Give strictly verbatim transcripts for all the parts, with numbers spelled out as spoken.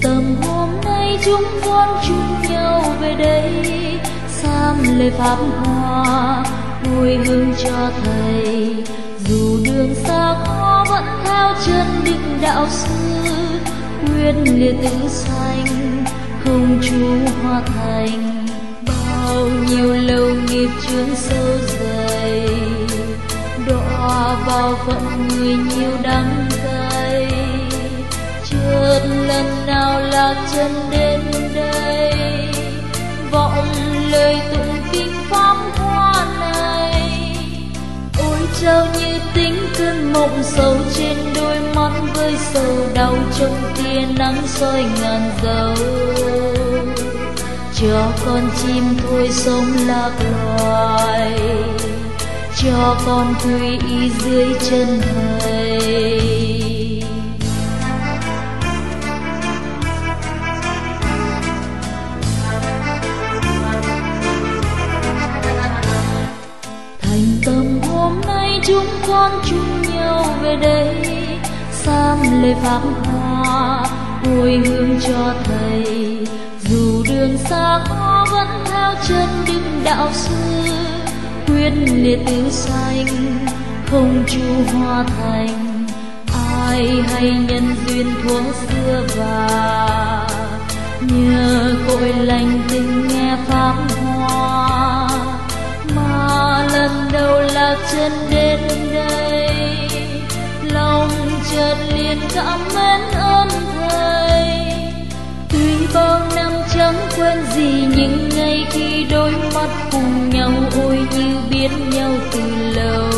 tâm hôm nay chúng con chung nhau về đây, sam lời pháp hoa hồi hương cho thầy. Dù đường xa khó vẫn theo chân định đạo sư, quyết liệt tứ sanh không chú hoa thành. Bao nhiêu lâu nghiệp chướng sâu dày, đọa vào phận người nhiều đắng cay. Chợt lần nào lạc chân đến đây, vọng lời tụng kinh pháp hoa này. Ôi trao như tính cơn mộng sâu trên đôi mắt, với sầu đau trong tia nắng soi ngàn dấu. Cho con chim thôi sống lạc loài, cho con quy y dưới chân thầy. Thành tâm hôm nay chúng con chung nhau về đây, sam lời pháp hoa hồi hương cho thầy. Dù đường xa khó vẫn theo chân đức đạo sư, quyết liệt tứ sanh không chu hoa thành. Ai hay nhân duyên thuở xưa và nhờ cội lành tình nghe pháp hoa, mà lần đầu lạc chân đến đây, lòng chợt liền cảm mến ơn thầy. Tuy bao năm chẳng quên gì, những ngày khi đôi mắt cùng nhau ôi như biết nhau từ lâu.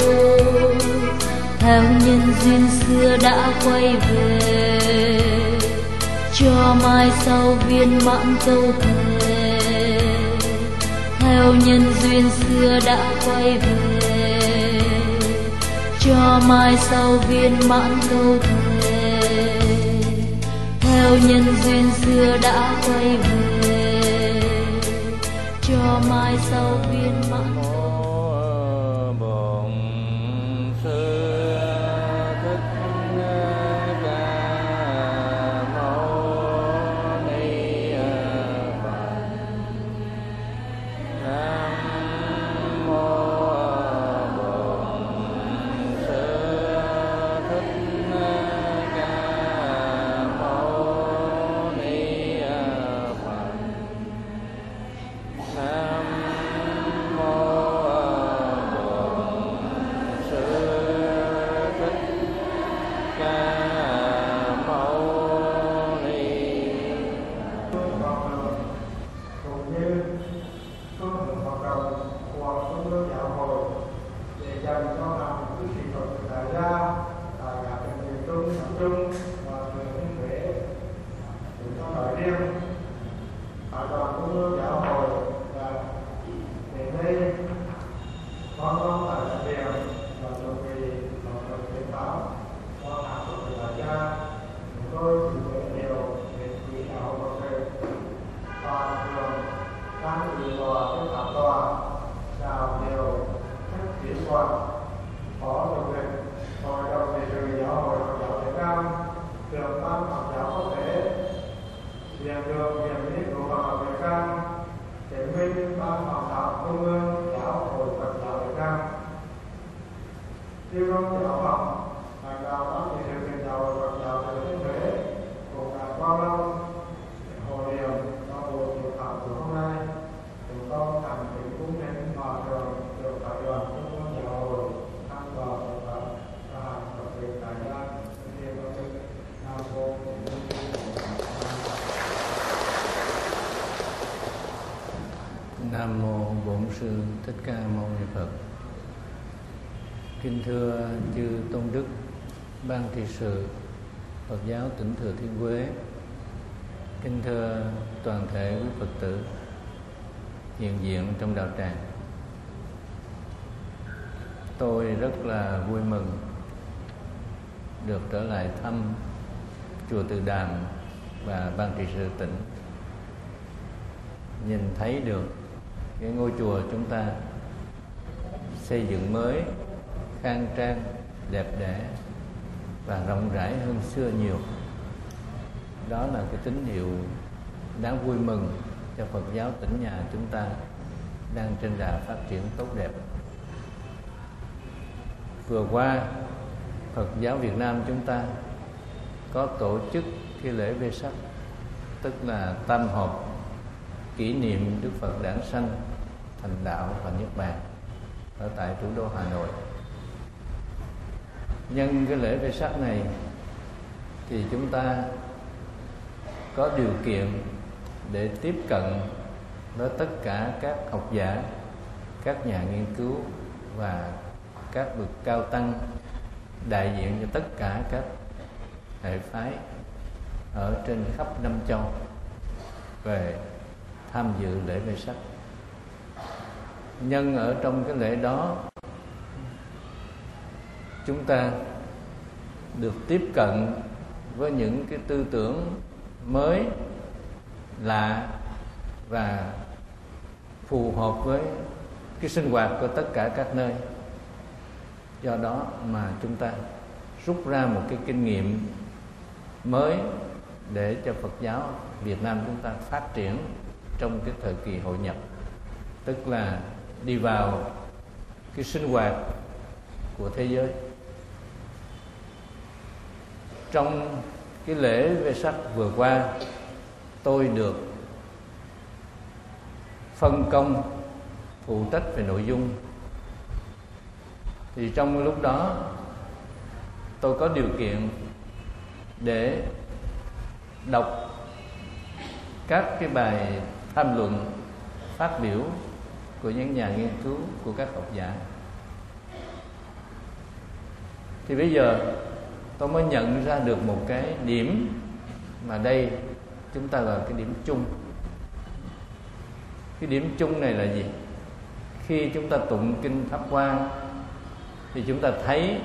Theo nhân duyên xưa đã quay về, cho mai sau viên mãn câu thề. Theo nhân duyên xưa đã quay về, cho mai sau viên mãn câu thề. Theo nhân duyên xưa đã quay về, cho mai sau viên mãn câu thề. Bổn Sư Thích Ca Mâu Ni Phật. Nam mô Bổn Sư Thích Ca Mâu Ni Phật. Nam mô Bổn Sư Thích Ca Mâu Ni. Cũng như phương hướng hoạt động của Trung ương Giáo hội để dành cho làm cái kỹ thuật đại gia tại các tỉnh miền Trung, Nam Trung và Thừa Thiên Huế để cho nói riêng. Tại đoàn Trung ương Giáo hội là đến đây con con tại đại điện và chuẩn bị hoạt động tuyên báo cho các tỉnh đại gia. Chúng tôi xin gửi điều đến quý đạo và thầy toàn trường các ủy tòa trên pháp tòa chào điều các kỹ thuật phó chủ tịch hội đồng trị sự giáo hội Phật giáo Việt Nam, trưởng ban Phật giáo quốc tế, viện trưởng viện lý của Phật giáo Việt Nam, chứng minh ban Phật giáo Trung ương Giáo hội Phật giáo Việt Nam, chư tôn giáo Phật, lãnh đạo ban trị sự viện giáo hội Phật giáo Thừa Thiên Huế cùng đã bao lâu hội điểm cho buổi hội thảo của hôm nay. Chúng con thành kính cung kính hòa thượng trưởng đại đoàn Trung ương Giáo hội tham đoàn Phật giáo và hàng Phật tử đại gia thực hiện công việc. Nam mô Bổn Sư. Nam mô Bổn Sư Thích Ca Mâu Ni Phật. Kính thưa chư tôn đức ban trị sự Phật giáo tỉnh Thừa Thiên Huế, kính thưa toàn thể quý Phật tử hiện diện trong đạo tràng. Tôi rất là vui mừng được trở lại thăm chùa Từ Đàm và ban trị sự tỉnh, nhìn thấy được cái ngôi chùa chúng ta xây dựng mới, khang trang, đẹp đẽ và rộng rãi hơn xưa nhiều. đó là cái tín hiệu đáng vui mừng cho Phật giáo Tỉnh Nhà chúng ta đang trên đà phát triển tốt đẹp. Vừa qua, Phật giáo Việt Nam chúng ta có tổ chức cái lễ Vesak, tức là tam họp kỷ niệm Đức Phật đản sanh, thành đạo và niết bàn ở tại thủ đô Hà Nội. Nhân cái lễ Vesak này thì chúng ta có điều kiện để tiếp cận với tất cả các học giả, các nhà nghiên cứu và các bậc cao tăng đại diện cho tất cả các hệ phái ở trên khắp năm châu về tham dự lễ Vesak. Nhân ở trong cái lễ đó, chúng ta được tiếp cận với những cái tư tưởng mới, lạ và phù hợp với cái sinh hoạt của tất cả các nơi. Do đó mà chúng ta rút ra một cái kinh nghiệm mới để cho Phật giáo Việt Nam chúng ta phát triển trong cái thời kỳ hội nhập, tức là đi vào cái sinh hoạt của thế giới. Trong cái lễ Vesak vừa qua, tôi được phân công phụ trách về nội dung. Thì trong lúc đó tôi có điều kiện để đọc các cái bài tham luận, phát biểu của những nhà nghiên cứu, của các học giả. Thì bây giờ tôi mới nhận ra được một cái điểm mà đây chúng ta gọi cái điểm chung. Cái điểm chung này là gì? Khi chúng ta tụng kinh Pháp Hoa thì chúng ta thấy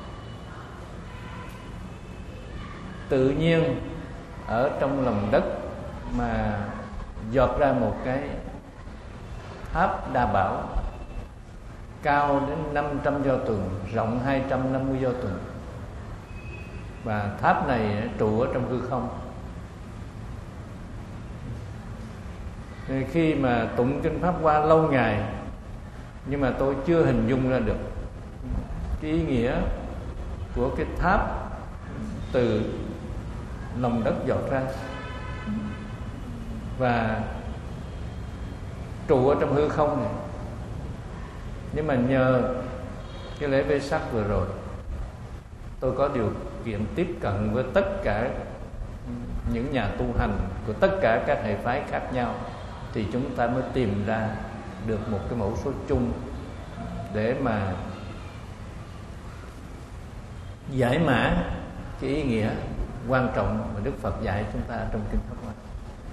tự nhiên ở trong lòng đất mà giọt ra một cái tháp Đa Bảo cao đến năm trăm do tuần, rộng hai trăm năm mươi do tuần. Và tháp này trụ ở trong hư không. Khi mà tụng kinh Pháp Hoa lâu ngày, nhưng mà tôi chưa hình dung ra được cái ý nghĩa của cái tháp từ lòng đất giọt ra và trụ ở trong hư không này. Nhưng mà nhờ cái lễ Vesak vừa rồi, tôi có điều kiện tiếp cận với tất cả những nhà tu hành của tất cả các hệ phái khác nhau, thì chúng ta mới tìm ra được một cái mẫu số chung để mà giải mã cái ý nghĩa quan trọng mà Đức Phật dạy chúng ta trong kinh Pháp Hoa.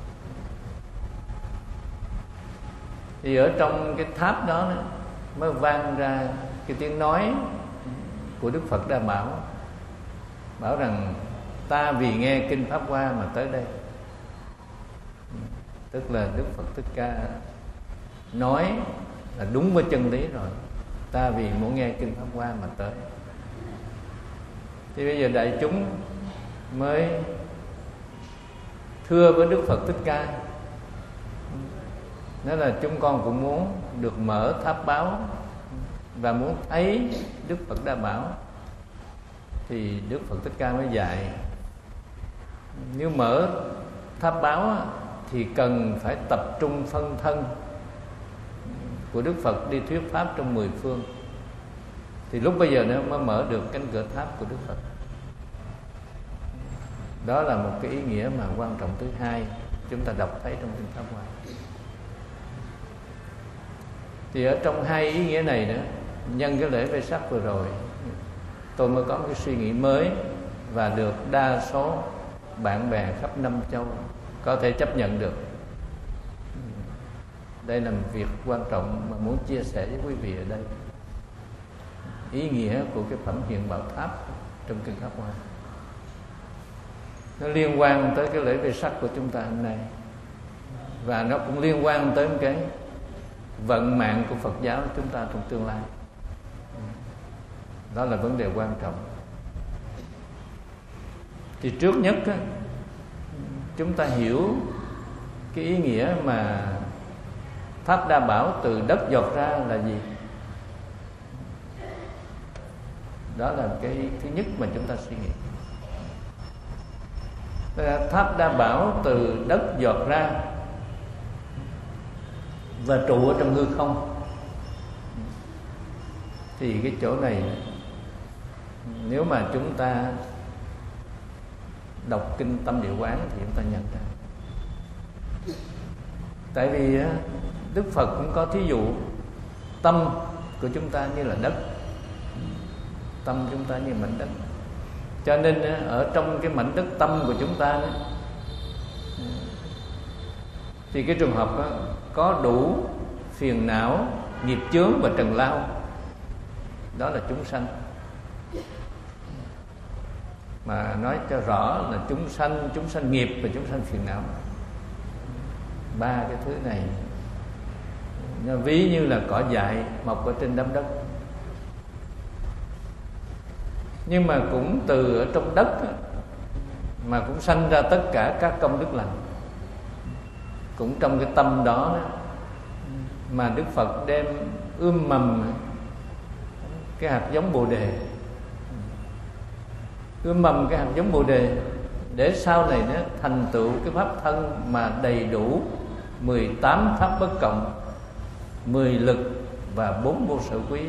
Thì ở trong cái tháp đó mới vang ra cái tiếng nói của Đức Phật Đa Bảo, bảo rằng ta vì nghe kinh Pháp Hoa mà tới đây. Tức là Đức Phật Thích Ca nói là đúng với chân lý rồi, ta vì muốn nghe kinh Pháp Hoa mà tới. Thì bây giờ đại chúng mới thưa với Đức Phật Thích Ca, nói là chúng con cũng muốn được mở tháp báo và muốn thấy Đức Phật Đa Bảo. Thì Đức Phật Thích Ca mới dạy, nếu mở tháp báo thì cần phải tập trung phân thân của Đức Phật đi thuyết pháp trong mười phương, thì lúc bây giờ nó mới mở được cánh cửa tháp của Đức Phật. Đó là một cái ý nghĩa mà quan trọng thứ hai chúng ta đọc thấy trong kinh Pháp Hoa. Thì ở trong hai ý nghĩa này nữa, nhân cái lễ Vesak vừa rồi, tôi mới có một cái suy nghĩ mới và được đa số bạn bè khắp năm châu có thể chấp nhận được. Đây là một việc quan trọng mà muốn chia sẻ với quý vị ở đây. Ý nghĩa của cái phẩm hiện bảo tháp trong kinh Pháp Hoa nó liên quan tới cái lễ Vesak của chúng ta hôm nay, và nó cũng liên quan tới cái vận mạng của Phật giáo chúng ta trong tương lai. Đó là vấn đề quan trọng. Thì trước nhất á, chúng ta hiểu cái ý nghĩa mà tháp đa bảo từ đất giọt ra là gì. Đó là cái thứ nhất mà chúng ta suy nghĩ. Tháp đa bảo từ đất giọt ra và trụ ở trong hư không. Thì cái chỗ này nếu mà chúng ta đọc kinh Tâm Địa Quán thì chúng ta nhận ra. Tại vì Đức Phật cũng có thí dụ tâm của chúng ta như là đất, tâm chúng ta như mảnh đất. Cho nên ở trong cái mảnh đất tâm của chúng ta thì cái trường hợp đó, có đủ phiền não, nghiệp chướng và trần lao, đó là chúng sanh. Mà nói cho rõ là chúng sanh, chúng sanh nghiệp và chúng sanh phiền não. Ba cái thứ này nó ví như là cỏ dại mọc ở trên đám đất. Nhưng mà cũng từ ở trong đất mà cũng sanh ra tất cả các công đức lành. Cũng trong cái tâm đó, đó mà Đức Phật đem ươm mầm cái hạt giống Bồ Đề, ươm mầm cái hạt giống Bồ Đề để sau này nó thành tựu cái pháp thân mà đầy đủ mười tám pháp bất cộng, mười lực và bốn vô sở quý,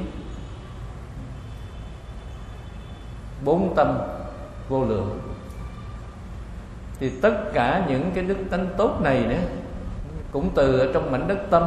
bốn tâm vô lượng. Thì tất cả những cái đức tánh tốt này nữa cũng từ ở trong mảnh đất tâm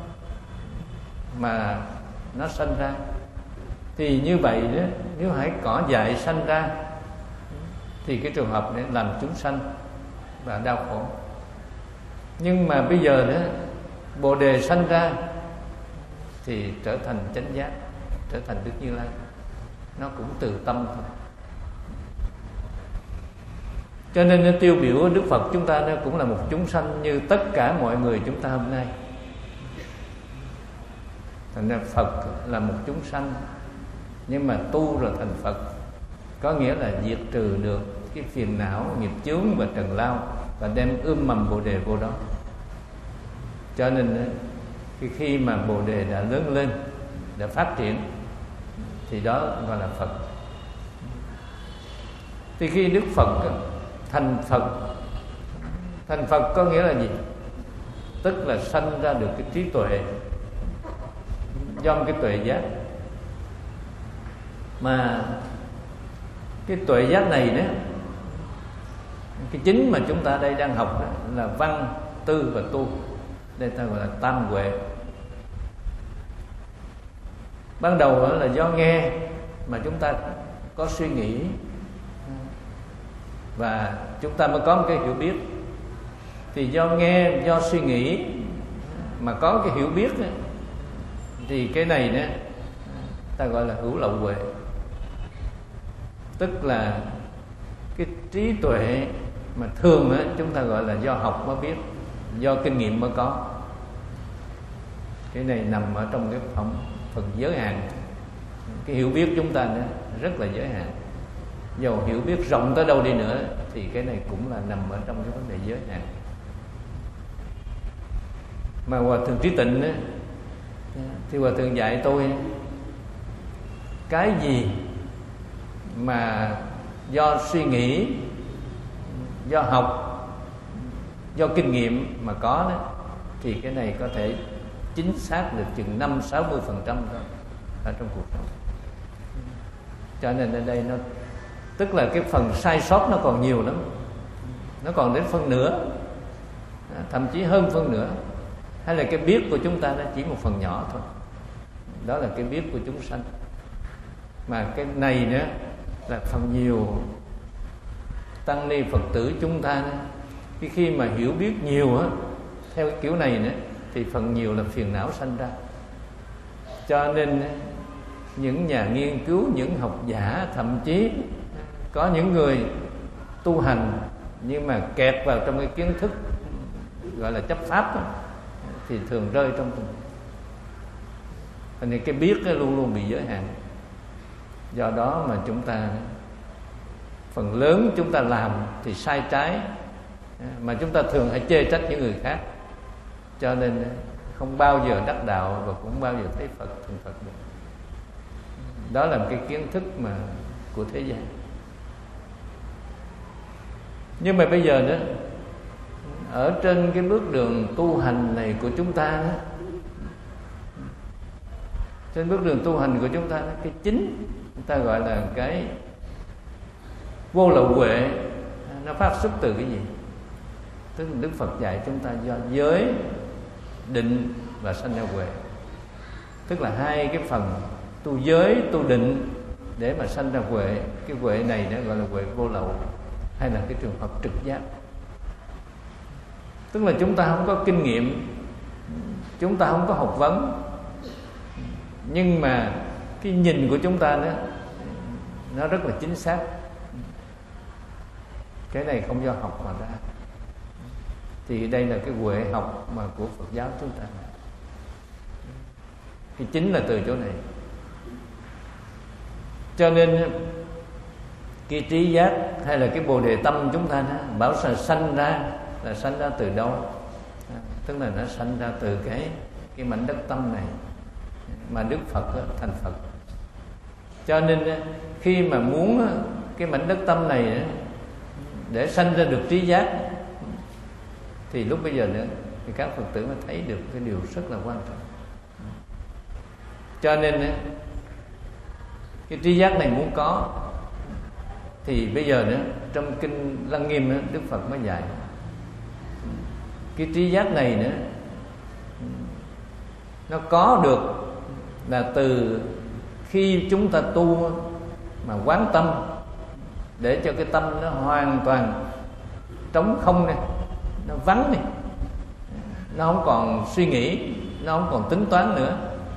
mà nó sanh ra. Thì như vậy đó, nếu hãy cỏ dại sanh ra thì cái trường hợp này làm chúng sanh và đau khổ. Nhưng mà bây giờ đó Bồ Đề sanh ra thì trở thành chánh giác, trở thành Đức Như Lai. Nó cũng từ tâm thôi. Cho nên nó tiêu biểu Đức Phật chúng ta nó cũng là một chúng sanh như tất cả mọi người chúng ta hôm nay. Thành ra Phật là một chúng sanh, nhưng mà tu rồi thành Phật, có nghĩa là diệt trừ được cái phiền não, nghiệp chướng và trần lao, và đem ươm mầm Bồ Đề vô đó. Cho nên khi mà Bồ Đề đã lớn lên, đã phát triển, thì đó gọi là Phật. Thì khi Đức Phật thành Phật, thành Phật có nghĩa là gì? Tức là sanh ra được cái trí tuệ, do cái tuệ giác. Mà cái tuệ giác này đó, cái chính mà chúng ta đây đang học đó, là văn, tư và tu. Đây ta gọi là tam huệ. Ban đầu đó là do nghe mà chúng ta có suy nghĩ, và chúng ta mới có một cái hiểu biết. Thì do nghe, do suy nghĩ mà có cái hiểu biết đó, thì cái này đó ta gọi là hữu lậu huệ. Tức là cái trí tuệ mà thường đó, chúng ta gọi là do học mới biết, do kinh nghiệm mới có. Cái này nằm ở trong cái phần, phần giới hạn. Cái hiểu biết chúng ta nữa rất là giới hạn. Dù hiểu biết rộng tới đâu đi nữa thì cái này cũng là nằm ở trong cái vấn đề giới hạn. Mà Hòa Thượng Trí Tịnh đó, thì Hòa Thượng dạy tôi cái gì mà do suy nghĩ, do học, do kinh nghiệm mà có đó, thì cái này có thể chính xác được chừng năm sáu mươi phần trăm thôi ở trong cuộc sống. Cho nên ở đây nó tức là cái phần sai sót nó còn nhiều lắm, nó còn đến phân nửa, thậm chí hơn phân nửa. Hay là cái biết của chúng ta nó chỉ một phần nhỏ thôi. Đó là cái biết của chúng sanh. Mà cái này nữa là phần nhiều tăng ni Phật tử chúng ta đó, khi khi mà hiểu biết nhiều á, theo cái kiểu này nữa, thì phần nhiều là phiền não sanh ra. Cho nên những nhà nghiên cứu, những học giả, thậm chí có những người tu hành nhưng mà kẹt vào trong cái kiến thức gọi là chấp pháp đó, thì thường rơi trong tình. Thành nên cái biết nó luôn luôn bị giới hạn. Do đó mà chúng ta phần lớn chúng ta làm thì sai trái, mà chúng ta thường hay chê trách những người khác, cho nên không bao giờ đắc đạo và cũng không bao giờ thấy Phật thành Phật được. Đó là một cái kiến thức mà của thế gian. Nhưng mà bây giờ nữa, ở trên cái bước đường tu hành này của chúng ta đó, trên bước đường tu hành của chúng ta đó, cái chính chúng ta gọi là cái vô lậu huệ, nó phát xuất từ cái gì? Tức là Đức Phật dạy chúng ta do giới, định và sanh ra huệ. Tức là hai cái phần tu giới, tu định để mà sanh ra huệ. Cái huệ này đó gọi là huệ vô lậu, hay là cái trường hợp trực giác. Tức là chúng ta không có kinh nghiệm, chúng ta không có học vấn, nhưng mà cái nhìn của chúng ta đó nó rất là chính xác. Cái này không do học mà ra. Thì đây là cái huệ học mà của Phật giáo chúng ta. Cái chính là từ chỗ này. Cho nên cái trí giác hay là cái bồ đề tâm chúng ta đó, bảo sao sanh ra là sanh ra từ đâu? À, tức là nó sanh ra từ cái cái mảnh đất tâm này mà Đức Phật đó, thành Phật. Cho nên khi mà muốn cái mảnh đất tâm này đó, để sanh ra được trí giác, thì lúc bây giờ nữa thì các Phật tử mới thấy được cái điều rất là quan trọng. Cho nên cái trí giác này muốn có, thì bây giờ nữa trong kinh Lăng Nghiêm nữa, Đức Phật mới dạy cái trí giác này nữa nó có được là từ khi chúng ta tu mà quán tâm, để cho cái tâm nó hoàn toàn trống không này, nó vắng này, nó không còn suy nghĩ, nó không còn tính toán nữa.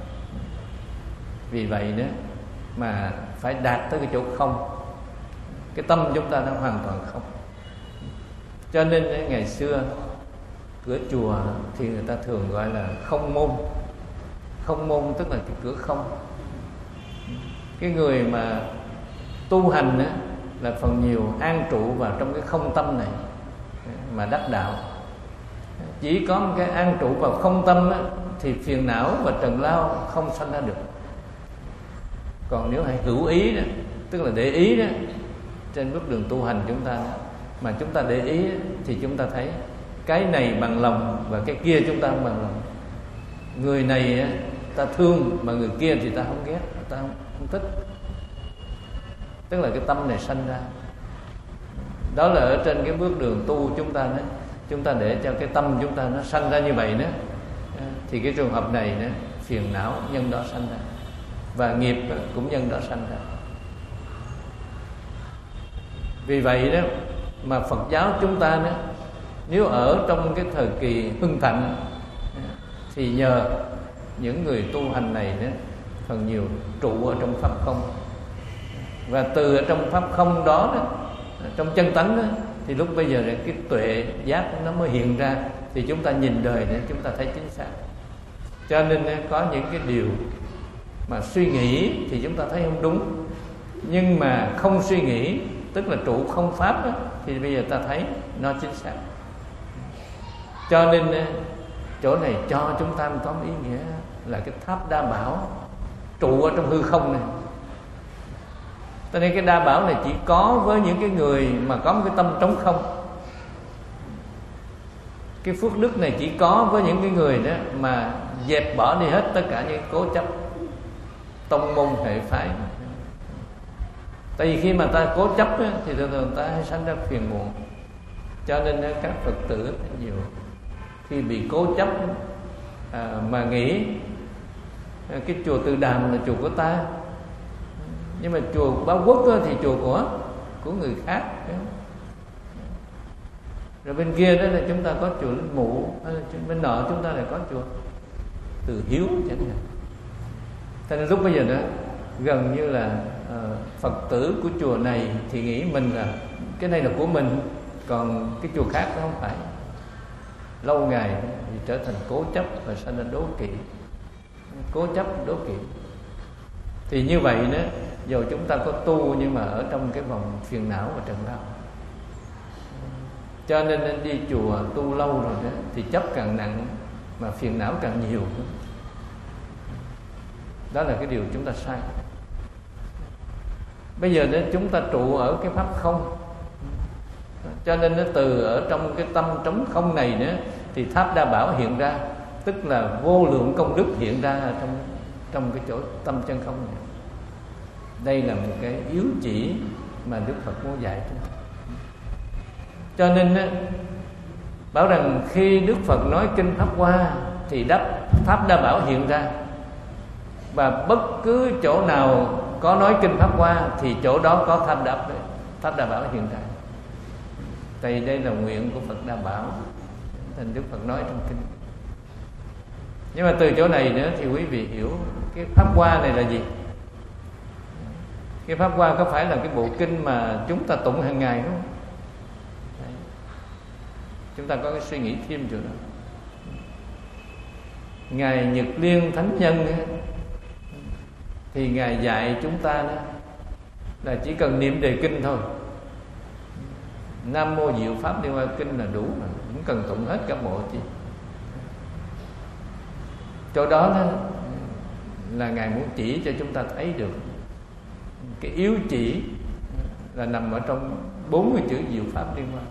Vì vậy nữa mà phải đạt tới cái chỗ không, cái tâm chúng ta nó hoàn toàn không. Cho nên ngày xưa cửa chùa thì người ta thường gọi là không môn. Không môn tức là cái cửa không. Cái người mà tu hành á, là phần nhiều an trụ vào trong cái không tâm này mà đắc đạo. Chỉ có một cái an trụ vào không tâm á, thì phiền não và trần lao không sanh ra được. Còn nếu hãy hữu ý đó, tức là để ý đó, trên bước đường tu hành chúng ta đó, mà chúng ta để ý đó, thì chúng ta thấy cái này bằng lòng và cái kia chúng ta không bằng lòng. Người này á, ta thương mà người kia thì ta không ghét, ta không, không thích. Tức là cái tâm này sanh ra. Đó là ở trên cái bước đường tu chúng ta đó, chúng ta để cho cái tâm chúng ta nó sanh ra như vậy đó, thì cái trường hợp này đó, phiền não nhân đó sanh ra, và nghiệp cũng nhân đó sanh ra. Vì vậy đó mà Phật giáo chúng ta đó, nếu ở trong cái thời kỳ hưng thịnh thì nhờ những người tu hành này đó, phần nhiều trụ ở trong pháp không. Và từ ở trong pháp không đó, đó trong chân tánh đó, thì lúc bây giờ cái tuệ giác nó mới hiện ra, thì chúng ta nhìn đời để chúng ta thấy chính xác. Cho nên có những cái điều mà suy nghĩ thì chúng ta thấy không đúng, nhưng mà không suy nghĩ, tức là trụ không pháp đó, thì bây giờ ta thấy nó chính xác. Cho nên chỗ này cho chúng ta có một ý nghĩa là cái tháp đa bảo trụ ở trong hư không này. Cho nên cái đa bảo này chỉ có với những cái người mà có một cái tâm trống không. Cái phước đức này chỉ có với những cái người đó mà dẹp bỏ đi hết tất cả những cố chấp tông môn hệ phái. Tại vì khi mà ta cố chấp á, thì thường thường ta hay sanh ra phiền muộn. Cho nên các Phật tử nhiều khi bị cố chấp à, mà nghĩ à, cái chùa Từ Đàm là chùa của ta, nhưng mà chùa Báo Quốc á, thì chùa của của người khác. Rồi bên kia đó là chúng ta có chùa Linh Mụ, bên nọ chúng ta lại có chùa Từ Hiếu chẳng hạn. Cho nên lúc bây giờ đó gần như là uh, Phật tử của chùa này thì nghĩ mình là cái này là của mình, còn cái chùa khác nó không phải. Lâu ngày thì trở thành cố chấp và sanh ra đố kỵ. Cố chấp đố kỵ. Thì như vậy đó, dù chúng ta có tu nhưng mà ở trong cái vòng phiền não và trần lao. Cho nên nên đi chùa tu lâu rồi đó thì chấp càng nặng mà phiền não càng nhiều. Đó là cái điều chúng ta sai. Bây giờ đó chúng ta trụ ở cái pháp không, cho nên nó từ ở trong cái tâm trống không này nữa thì Tháp Đa Bảo hiện ra, tức là vô lượng công đức hiện ra ở trong trong cái chỗ tâm chân không này. Đây là một cái yếu chỉ mà Đức Phật muốn dạy chúng ta. Cho nên á, bảo rằng khi Đức Phật nói kinh Pháp Hoa thì đắp Tháp Đa Bảo hiện ra, và bất cứ chỗ nào có nói kinh Pháp Hoa thì chỗ đó có Tháp Đa Tháp Đa Bảo hiện ra. Tại đây là nguyện của Phật Đa Bảo, thành Đức Phật nói trong kinh. Nhưng mà từ chỗ này nữa thì quý vị hiểu cái Pháp Hoa này là gì? Cái Pháp Hoa có phải là cái bộ kinh mà chúng ta tụng hàng ngày không? Đấy. Chúng ta có cái suy nghĩ thêm chỗ đó. Ngài Nhật Liên Thánh Nhân thì Ngài dạy chúng ta đó là chỉ cần niệm đề kinh thôi. Nam Mô Diệu Pháp Liên Hoa Kinh là đủ mà, không cần tụng hết cả bộ chi. Chỗ đó, đó là Ngài muốn chỉ cho chúng ta thấy được cái yếu chỉ là nằm ở trong bốn mươi chữ Diệu Pháp Liên Hoa.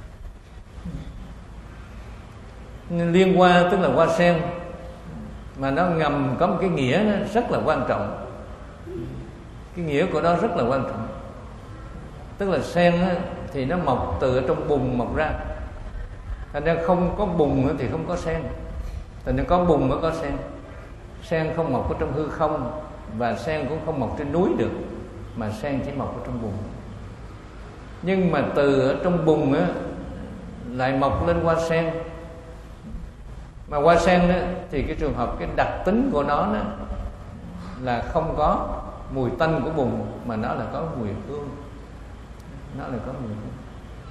Liên Hoa tức là hoa sen, mà nó ngầm có một cái nghĩa rất là quan trọng. Cái nghĩa của nó rất là quan trọng. Tức là sen thì nó mọc từ ở trong bùn mọc ra. Thành ra không có bùn thì không có sen, thành ra có bùn mới có sen. Sen không mọc ở trong hư không, và sen cũng không mọc trên núi được, mà sen chỉ mọc ở trong bùn. Nhưng mà từ ở trong bùn á lại mọc lên hoa sen. Mà hoa sen đó, thì cái trường hợp cái đặc tính của nó đó, là không có mùi tanh của bùn, mà nó là có mùi hương. Nó là có mùi hương.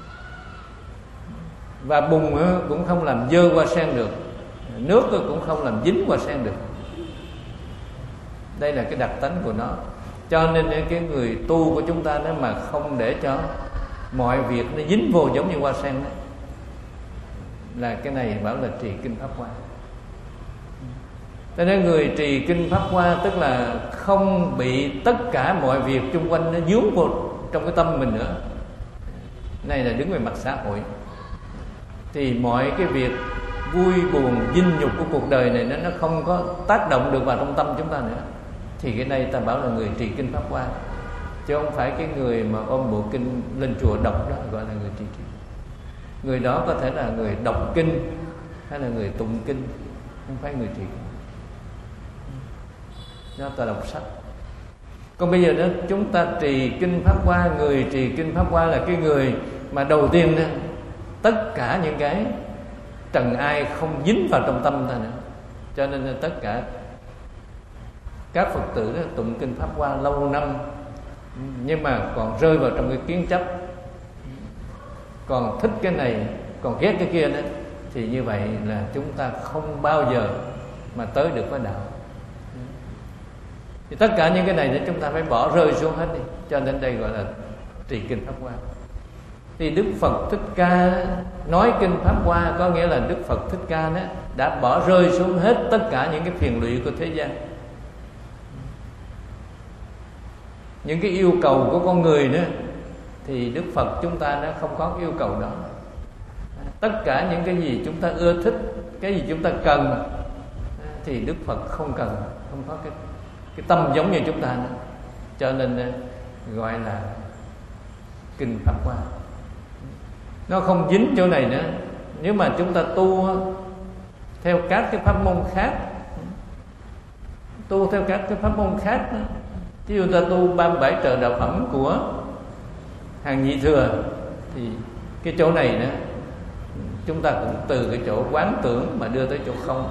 Và bùn cũng không làm dơ hoa sen được, nước cũng không làm dính hoa sen được. Đây là cái đặc tính của nó. Cho nên cái người tu của chúng ta đó mà không để cho mọi việc nó dính vô giống như hoa sen đó, là cái này bảo là trì kinh Pháp Hoa. Cho nên người trì kinh Pháp Hoa tức là không bị tất cả mọi việc xung quanh nó dướng vô trong cái tâm mình nữa. Này là đứng về mặt xã hội, thì mọi cái việc vui buồn vinh nhục của cuộc đời này nó nó không có tác động được vào trong tâm chúng ta nữa. Thì cái này ta bảo là người trì kinh Pháp Hoa, chứ không phải cái người mà ôm bộ kinh lên chùa đọc đó gọi là người trì kinh. Người đó có thể là người đọc kinh hay là người tụng kinh, không phải người trì kinh. Đó ta đọc sách. Còn bây giờ đó chúng ta trì kinh Pháp Hoa, người trì kinh Pháp Hoa là cái người mà đầu tiên đó, tất cả những cái trần ai không dính vào trong tâm ta nữa. Cho nên là tất cả các Phật tử đó tụng kinh Pháp Hoa lâu năm, nhưng mà còn rơi vào trong cái kiến chấp, còn thích cái này, còn ghét cái kia đó, thì như vậy là chúng ta không bao giờ mà tới được với đạo. Thì tất cả những cái này thì chúng ta phải bỏ rơi xuống hết đi. Cho nên đây gọi là trì kinh Pháp Hoa. Thì Đức Phật Thích Ca nói kinh Pháp Hoa có nghĩa là Đức Phật Thích Ca đó đã bỏ rơi xuống hết tất cả những cái phiền lụy của thế gian, những cái yêu cầu của con người nữa, thì Đức Phật chúng ta nó không có yêu cầu đó. Tất cả những cái gì chúng ta ưa thích, cái gì chúng ta cần, thì Đức Phật không cần, không có cái cái tâm giống như chúng ta nữa. Cho nên gọi là kinh Pháp Hoa. Nó không dính chỗ này nữa. Nếu mà chúng ta tu theo các cái pháp môn khác, tu theo các cái pháp môn khác đó, ví dụ ta tu ba mươi bảy trợ đạo phẩm của hàng nhị thừa, thì cái chỗ này nữa chúng ta cũng từ cái chỗ quán tưởng mà đưa tới chỗ không.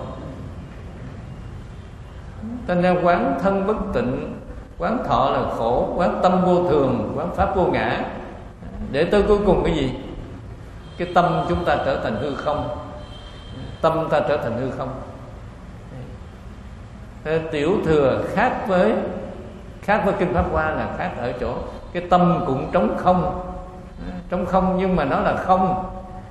Ta nên quán thân bất tịnh, quán thọ là khổ, quán tâm vô thường, quán pháp vô ngã, để tới cuối cùng cái gì? Cái tâm chúng ta trở thành hư không, tâm ta trở thành hư không. Tiểu thừa khác với khác với kinh Pháp Hoa là khác ở chỗ cái tâm cũng trống không, trống không nhưng mà nó là không,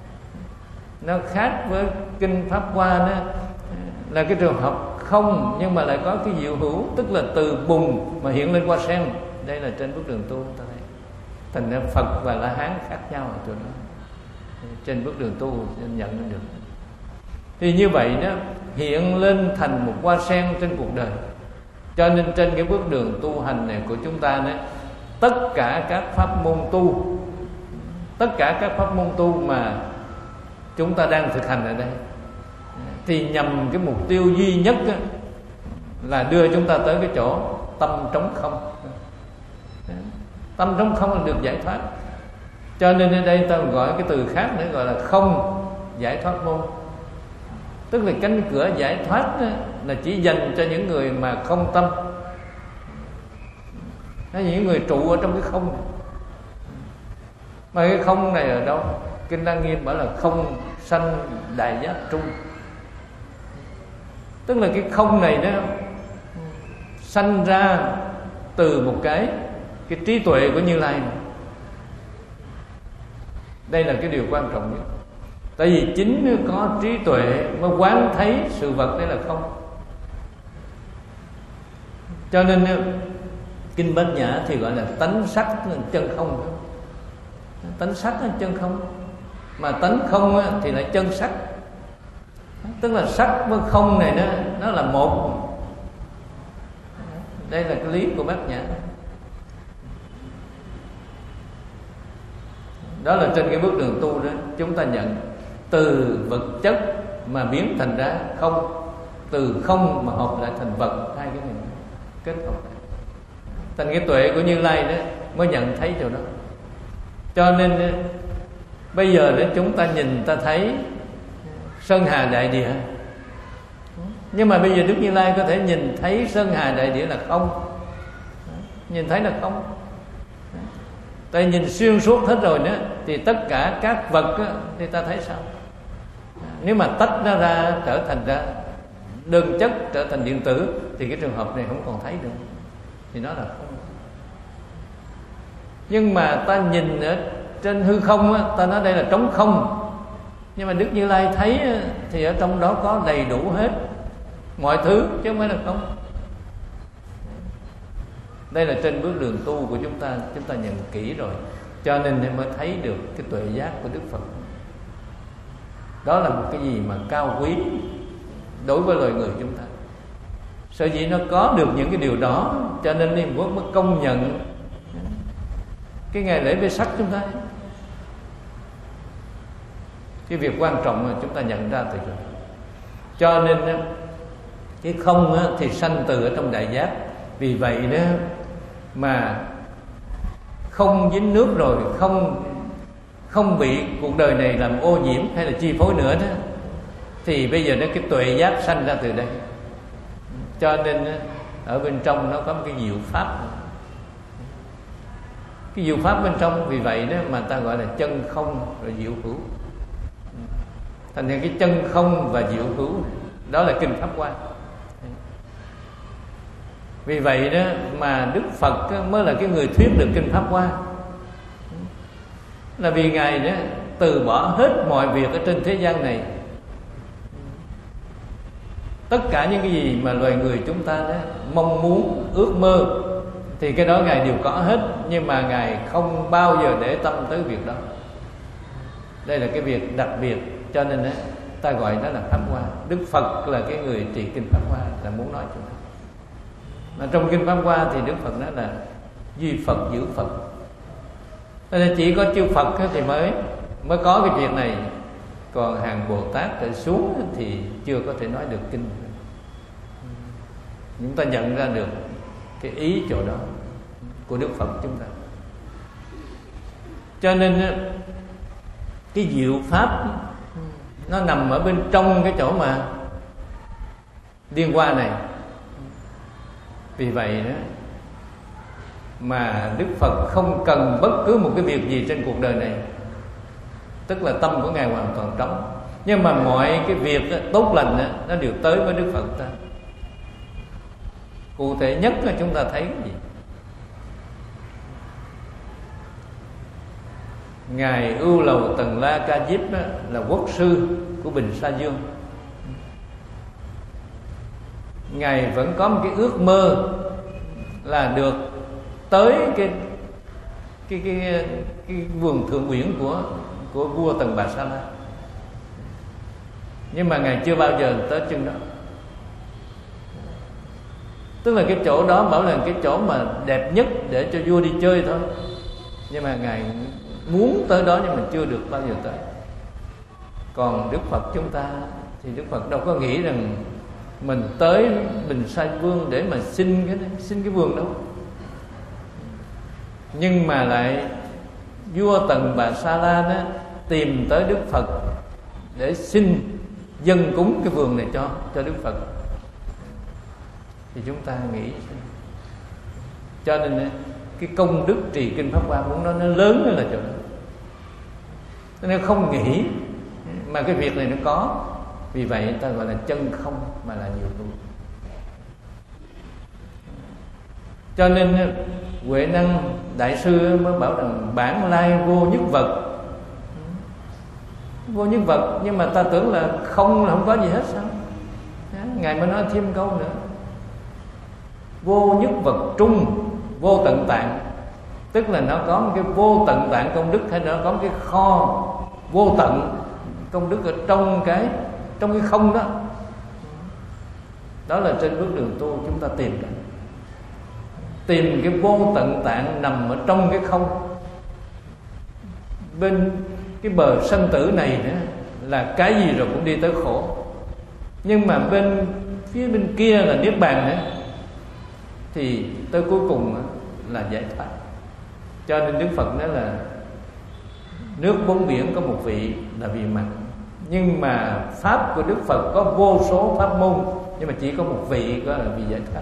Nó khác với kinh Pháp Hoa, đó là cái trường hợp không nhưng mà lại có cái diệu hữu, tức là từ bùn mà hiện lên hoa sen. Đây là trên bước đường tu ta thấy. Thành ra Phật và La Hán khác nhau ở chỗ đó. Trên bước đường tu nhận được. Thì như vậy đó, hiện lên thành một hoa sen trên cuộc đời. Cho nên trên cái bước đường tu hành này của chúng ta đó, tất cả các pháp môn tu, tất cả các pháp môn tu mà chúng ta đang thực hành ở đây, thì nhằm cái mục tiêu duy nhất đó, là đưa chúng ta tới cái chỗ tâm trống không. Tâm trống không là được giải thoát. Cho nên ở đây ta gọi cái từ khác nữa, gọi là không giải thoát môn. Tức là cánh cửa giải thoát đó, là chỉ dành cho những người mà không tâm, hay những người trụ ở trong cái không này. Mà cái không này ở đâu? Kinh Lăng Nghiêm bảo là không sanh đại giác trung. Tức là cái không này đó sanh ra từ một cái cái trí tuệ của Như Lai này. Đây là cái điều quan trọng nhất. Tại vì chính có trí tuệ mới quán thấy sự vật đấy là không. Cho nên kinh Bát Nhã thì gọi là tánh sắc là chân không. Tánh sắc là chân không. Mà tánh không thì là chân sắc. Tức là sắc với không này nó, nó là một. Đây là cái lý của Bát Nhã. Đó là trên cái bước đường tu đó, chúng ta nhận từ vật chất mà biến thành ra không, từ không mà hợp lại thành vật, hai cái này kết hợp lại. Thành cái tuệ của Như Lai đó mới nhận thấy chỗ đó. Cho nên bây giờ đó chúng ta nhìn ta thấy Sơn Hà Đại Địa, nhưng mà bây giờ Đức Như Lai có thể nhìn thấy Sơn Hà Đại Địa là không, nhìn thấy là không. Tại nhìn xuyên suốt hết rồi nữa, thì tất cả các vật á, thì ta thấy sao? Nếu mà tách nó ra trở thành ra đơn chất, trở thành điện tử, thì cái trường hợp này không còn thấy được, thì nó là không. Nhưng mà ta nhìn ở trên hư không á, ta nói đây là trống không. Nhưng mà Đức Như Lai thấy á, thì ở trong đó có đầy đủ hết mọi thứ, chứ không phải là không. Đây là trên bước đường tu của chúng ta, chúng ta nhận kỹ rồi, cho nên mới thấy được cái tuệ giác của Đức Phật. Đó là một cái gì mà cao quý đối với loài người chúng ta. Sở dĩ nó có được những cái điều đó, cho nên Liên Quốc mới công nhận cái ngày lễ Vesak chúng ta. Cái việc quan trọng mà chúng ta nhận ra từ rồi. Cho nên cái không thì sanh từ ở trong đại giác. Vì vậy đó mà không dính nước rồi, không không bị cuộc đời này làm ô nhiễm hay là chi phối nữa đó, thì bây giờ nó cái tuệ giác sanh ra từ đây. Cho nên ở bên trong nó có một cái diệu pháp, cái diệu pháp bên trong. Vì vậy đó mà ta gọi là chân không rồi diệu hữu. Thành ra cái chân không và diệu hữu đó là kinh Pháp Hoa. Vì vậy đó mà Đức Phật mới là cái người thuyết được kinh Pháp Hoa. Là vì Ngài đó từ bỏ hết mọi việc ở trên thế gian này. Tất cả những cái gì mà loài người chúng ta đó mong muốn, ước mơ, thì cái đó Ngài đều có hết. Nhưng mà Ngài không bao giờ để tâm tới việc đó. Đây là cái việc đặc biệt. Cho nên đó, ta gọi đó là Pháp Hoa. Đức Phật là cái người trì kinh Pháp Hoa, là muốn nói chúng ta. Mà trong kinh Pháp Hoa thì Đức Phật nói là duy Phật giữ Phật. Nên chỉ có chư Phật thì mới mới có cái việc này. Còn hàng Bồ Tát trở xuống thì chưa có thể nói được kinh. Chúng ta nhận ra được cái ý chỗ đó của Đức Phật chúng ta. Cho nên cái diệu pháp nó nằm ở bên trong cái chỗ mà liên hoa này. Vì vậy đó mà Đức Phật không cần bất cứ một cái việc gì trên cuộc đời này, tức là tâm của Ngài hoàn toàn trống. Nhưng mà mọi cái việc đó, tốt lành đó, nó đều tới với Đức Phật ta. Cụ thể nhất là chúng ta thấy cái gì? Ngài Ưu Lầu Tần La Ca Diếp á, là quốc sư của Bình Sa Dương. Ngài vẫn có một cái ước mơ là được tới cái cái cái, cái vườn thượng uyển của của vua Tần Bà Sa La, nhưng mà Ngài chưa bao giờ tới chân đó. Tức là cái chỗ đó bảo là cái chỗ mà đẹp nhất để cho vua đi chơi thôi, nhưng mà Ngài muốn tới đó nhưng mà chưa được bao giờ tới. Còn Đức Phật chúng ta thì Đức Phật đâu có nghĩ rằng mình tới Bình Sa Vương để mà xin cái xin cái vườn đâu. Nhưng mà lại vua Tần Bà Sa La đó tìm tới Đức Phật để xin dâng cúng cái vườn này cho cho Đức Phật. Thì chúng ta nghĩ, cho nên cái công đức trì kinh Pháp Hoa muốn nói nó lớn hơn là chỗ đó. Cho nên không nghĩ mà cái việc này nó có. Vì vậy người ta gọi là chân không mà là nhiều tu. Cho nên Huệ Năng Đại sư mới bảo rằng bản lai vô nhất vật. Vô nhất vật, nhưng mà ta tưởng là không là không có gì hết sao? Ngài mới nói thêm câu nữa: vô nhất vật trung vô tận tạng. Tức là nó có một cái vô tận tạng công đức, hay nó có một cái kho vô tận công đức ở trong cái trong cái không đó. Đó là trên bước đường tu chúng ta tìm đó. Tìm cái vô tận tạng nằm ở trong cái không. Bên cái bờ sanh tử này nữa là cái gì rồi cũng đi tới khổ, nhưng mà bên phía bên kia là niết bàn nữa, thì tới cuối cùng là giải thoát. Cho nên Đức Phật nói là nước bốn biển có một vị là vị mặn, nhưng mà pháp của Đức Phật có vô số pháp môn, nhưng mà chỉ có một vị có là vị giải thoát.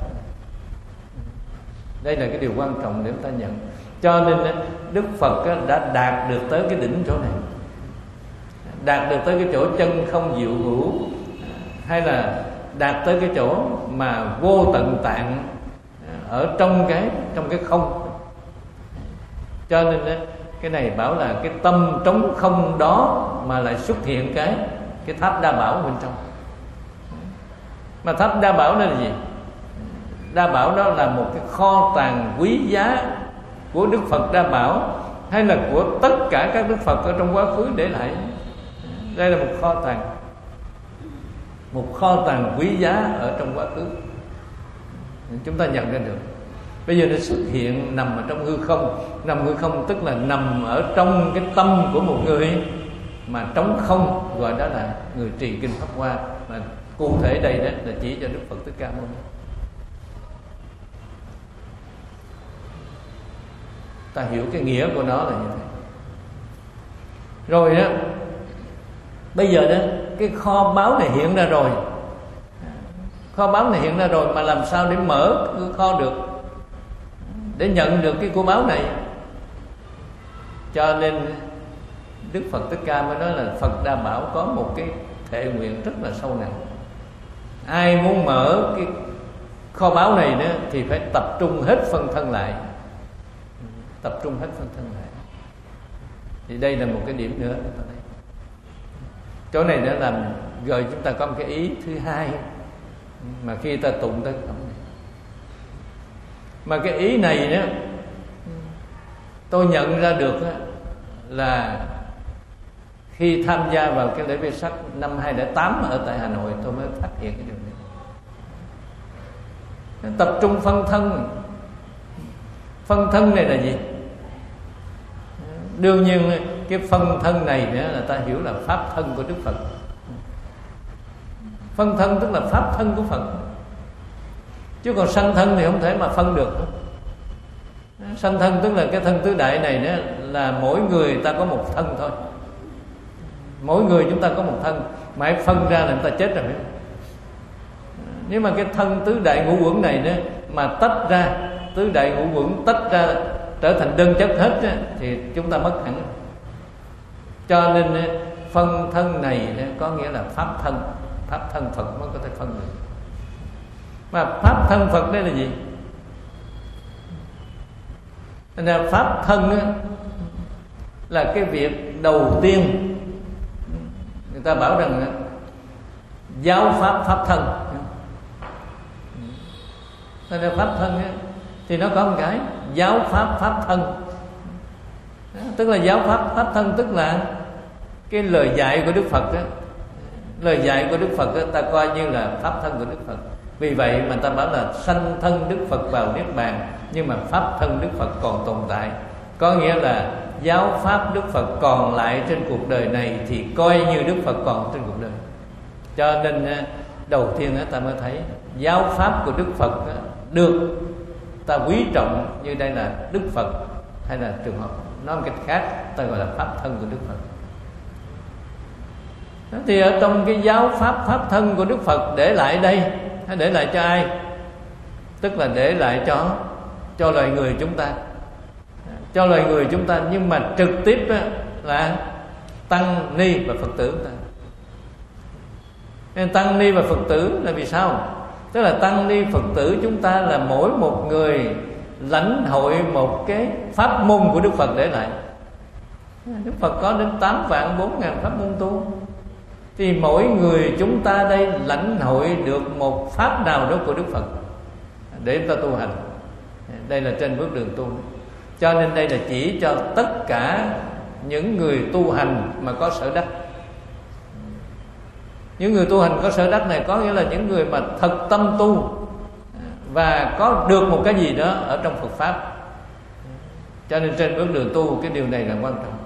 Đây là cái điều quan trọng để chúng ta nhận. Cho nên Đức Phật đã đạt được tới cái đỉnh chỗ này, đạt được tới cái chỗ chân không diệu hữu, hay là đạt tới cái chỗ mà vô tận tạng ở trong cái trong cái không. Cho nên cái này bảo là cái tâm trống không đó mà lại xuất hiện cái cái tháp Đa Bảo bên trong. Mà tháp Đa Bảo đó là gì? Đa Bảo đó là một cái kho tàng quý giá của Đức Phật Đa Bảo, hay là của tất cả các Đức Phật ở trong quá khứ để lại. Đây là một kho tàng, một kho tàng quý giá ở trong quá khứ. Chúng ta nhận ra được. Bây giờ nó xuất hiện nằm ở trong hư không. Nằm hư không tức là nằm ở trong cái tâm của một người mà trống không, gọi đó là người trì kinh Pháp Hoa. Mà cụ thể đây đó là chỉ cho Đức Phật Thích Ca Mâu Ni. Ta hiểu cái nghĩa của nó là như thế. Rồi đó, bây giờ đó cái kho báu này hiện ra rồi. Kho báu này hiện ra rồi mà làm sao để mở cái kho được, để nhận được cái của báu này? Cho nên Đức Phật Thích Ca mới nói là Phật Đa Bảo có một cái thệ nguyện rất là sâu nặng. Ai muốn mở cái kho báu này nữa thì phải tập trung hết phân thân lại, tập trung hết phân thân lại. Thì đây là một cái điểm nữa. Chỗ này đã làm gợi chúng ta có một cái ý thứ hai mà khi ta tụng tới phẩm này. Mà cái ý này đó tôi nhận ra được là khi tham gia vào cái lễ Vesak năm hai không không tám ở tại Hà Nội, tôi mới phát hiện cái điều này. Tập trung phân thân. Phân thân này là gì? Đương nhiên cái phân thân này nữa là ta hiểu là pháp thân của Đức Phật. Phân thân tức là pháp thân của Phật, chứ còn sanh thân thì không thể mà phân được. Sanh thân tức là cái thân tứ đại này nữa là mỗi người ta có một thân thôi. Mỗi người chúng ta có một thân, mãi phân ra là người ta chết rồi. Nếu mà cái thân tứ đại ngũ uẩn này nữa mà tách ra, tứ đại ngũ uẩn tách ra trở thành đơn chất hết á, thì chúng ta mất hẳn. Cho nên phân thân này có nghĩa là pháp thân. Pháp thân Phật mới có thể phân được. Mà pháp thân Phật đây là gì? Nên là pháp thân á, là cái việc đầu tiên. Người ta bảo rằng giáo pháp pháp thân. Nên là pháp thân ấy, thì nó có một cái giáo pháp pháp thân. Đó, tức là giáo pháp pháp thân tức là cái lời dạy của Đức Phật đó. Lời dạy của Đức Phật đó, ta coi như là pháp thân của Đức Phật. Vì vậy mà ta bảo là sanh thân Đức Phật vào Niết Bàn, nhưng mà pháp thân Đức Phật còn tồn tại. Có nghĩa là giáo pháp Đức Phật còn lại trên cuộc đời này thì coi như Đức Phật còn trên cuộc đời. Cho nên đầu tiên ta mới thấy giáo pháp của Đức Phật được ta quý trọng như đây là Đức Phật, hay là trường hợp nói một cách khác ta gọi là pháp thân của Đức Phật. Thì ở trong cái giáo pháp pháp thân của Đức Phật để lại đây, để lại cho ai? Tức là để lại cho cho loài người chúng ta, cho loài người chúng ta, nhưng mà trực tiếp là tăng ni và Phật tử chúng ta. Nên tăng ni và Phật tử là vì sao? Tức là tăng ni Phật tử chúng ta là mỗi một người lãnh hội một cái pháp môn của Đức Phật để lại. Đức Phật có đến tám vạn bốn ngàn pháp môn tu, thì mỗi người chúng ta đây lãnh hội được một pháp nào đó của Đức Phật để chúng ta tu hành. Đây là trên bước đường tu. Cho nên đây là chỉ cho tất cả những người tu hành mà có sở đắc. Những người tu hành có sở đắc này có nghĩa là những người mà thật tâm tu và có được một cái gì đó ở trong Phật Pháp. Cho nên trên bước đường tu cái điều này là quan trọng.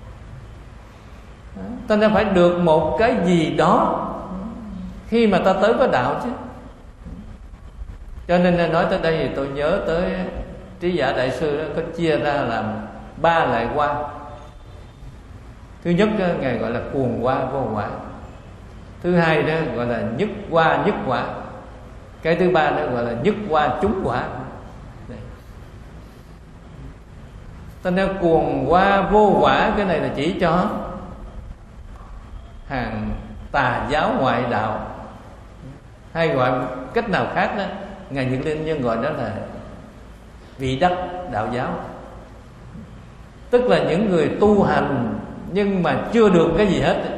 Ta nên phải được một cái gì đó khi mà ta tới với đạo chứ. Cho nên nói tới đây thì tôi nhớ tới Trí Giả Đại Sư đó, có chia ra làm ba loại qua. Thứ nhất Ngài gọi là cuồng qua vô quả. Thứ hai đó gọi là nhất qua nhất quả. Cái thứ ba đó gọi là nhất qua chúng quả. Ta nói cuồng qua vô quả, cái này là chỉ cho hàng tà giáo ngoại đạo, hay gọi cách nào khác đó, Ngài Nhật Linh Nhân gọi đó là vị đắc đạo giáo. Tức là những người tu hành nhưng mà chưa được cái gì hết.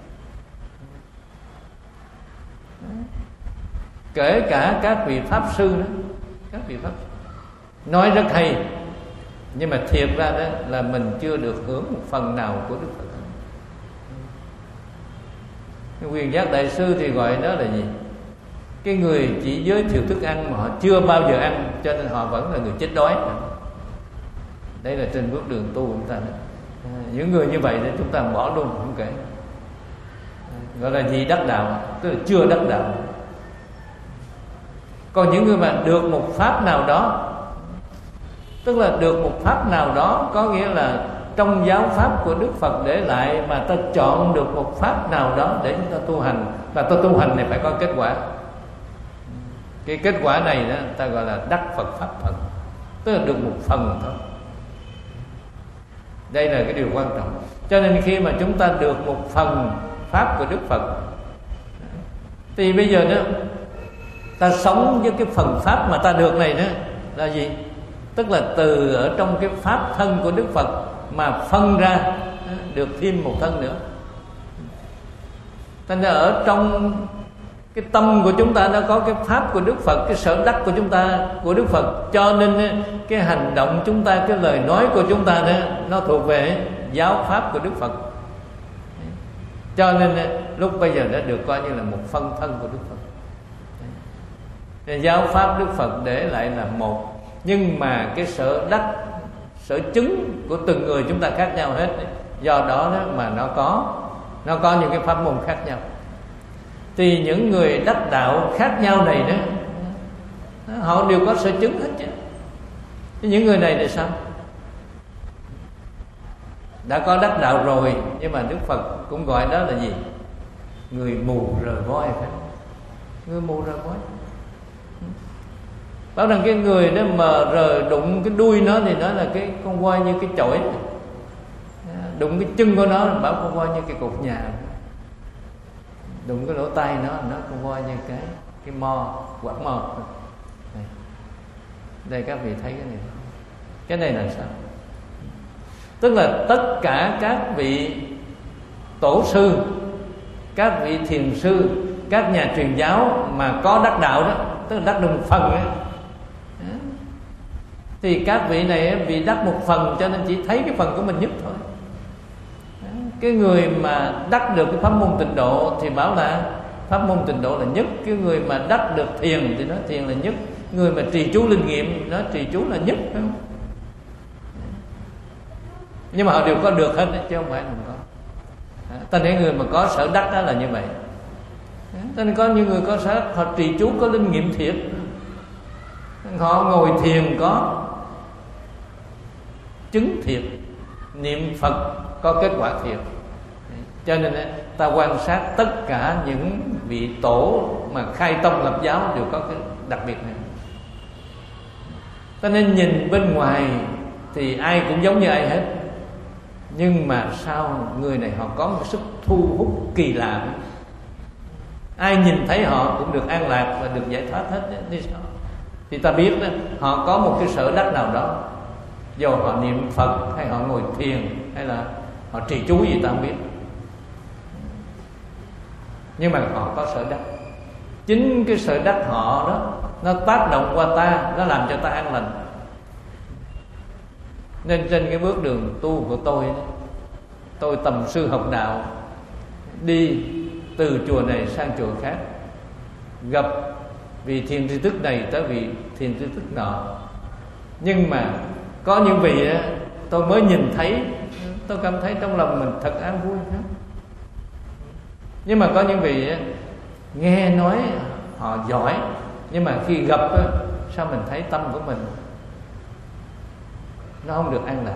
Kể cả các vị Pháp Sư đó, các vị Pháp Sư nói rất hay, nhưng mà thiệt ra đó là mình chưa được hưởng một phần nào của Đức Phật. Quyền Giác Đại Sư thì gọi đó là gì? Cái người chỉ giới thiệu thức ăn mà họ chưa bao giờ ăn, cho nên họ vẫn là người chết đói. Đây là trên bước đường tu của chúng ta đó. Những người như vậy thì chúng ta bỏ luôn không kể. Gọi là gì? Đắc đạo, tức là chưa đắc đạo. Còn những người mà được một pháp nào đó, tức là được một pháp nào đó, có nghĩa là trong giáo pháp của Đức Phật để lại mà ta chọn được một pháp nào đó để chúng ta tu hành, và ta tu hành này phải có kết quả. Cái kết quả này đó ta gọi là đắc Phật pháp phận, tức là được một phần thôi. Đây là cái điều quan trọng. Cho nên khi mà chúng ta được một phần pháp của Đức Phật thì bây giờ đó ta sống với cái phần pháp mà ta được này đó là gì? Tức là từ ở trong cái pháp thân của Đức Phật mà phân ra được thêm một thân nữa. Thành ra ở trong cái tâm của chúng ta nó có cái pháp của Đức Phật, cái sở đắc của chúng ta của Đức Phật, cho nên cái hành động chúng ta, cái lời nói của chúng ta đó, nó thuộc về giáo pháp của Đức Phật. Cho nên lúc bây giờ đã được coi như là một phân thân của Đức Phật. Giáo pháp Đức Phật để lại là một, nhưng mà cái sở đắc, sở chứng của từng người chúng ta khác nhau hết. Do đó, đó mà nó có nó có những cái pháp môn khác nhau. Thì những người đắc đạo khác nhau này đó, họ đều có sở chứng hết chứ. Những người này thì sao? Đã có đắc đạo rồi, nhưng mà Đức Phật cũng gọi đó là gì? Người mù rờ voi phải không? Người mù rờ voi. Bảo rằng cái người đó mà rờ đụng cái đuôi nó thì nó là cái con voi như cái chổi, đụng cái chân của nó bảo con voi như cái cột nhà, đụng cái lỗ tai nó nó con voi như cái cái mo, quạt mo. Đây các vị thấy cái này, cái này là sao? Tức là tất cả các vị tổ sư, các vị thiền sư, các nhà truyền giáo mà có đắc đạo đó, tức là đắc được một phần đó, thì các vị này vì đắc một phần cho nên chỉ thấy cái phần của mình nhất thôi. Cái người mà đắc được cái pháp môn tịnh độ thì bảo là pháp môn tịnh độ là nhất. Cái người mà đắc được thiền thì nói thiền là nhất. Người mà trì chú linh nghiệm nói trì chú là nhất, phải không? Nhưng mà họ đều có được hết đấy, chứ không phải không có. Ta thấy người mà có sở đắc đó là như vậy. Cho nên có những người có sở đắc, họ trì chú có linh nghiệm thiệt, họ ngồi thiền có chứng thiệt, niệm Phật có kết quả thiệt. Cho nên ta quan sát tất cả những vị tổ mà khai tông lập giáo đều có cái đặc biệt này. Cho nên nhìn bên ngoài thì ai cũng giống như ai hết, nhưng mà sao người này họ có một sức thu hút kỳ lạ. Ai nhìn thấy họ cũng được an lạc và được giải thoát hết. Đi sao? Thì ta biết đó, họ có một cái sở đắc nào đó, dù họ niệm Phật hay họ ngồi thiền hay là họ trì chú gì ta không biết, nhưng mà họ có sở đắc. Chính cái sở đắc họ đó nó tác động qua ta, nó làm cho ta an lành. Nên trên cái bước đường tu của tôi đó, tôi tầm sư học đạo, đi từ chùa này sang chùa khác, gặp vị thiền tri thức này tới vị thiền tri thức nọ, nhưng mà có những vị đó, tôi mới nhìn thấy tôi cảm thấy trong lòng mình thật an vui đó. Nhưng mà có những vị nghe nói họ giỏi, nhưng mà khi gặp sao mình thấy tâm của mình nó không được an lạc.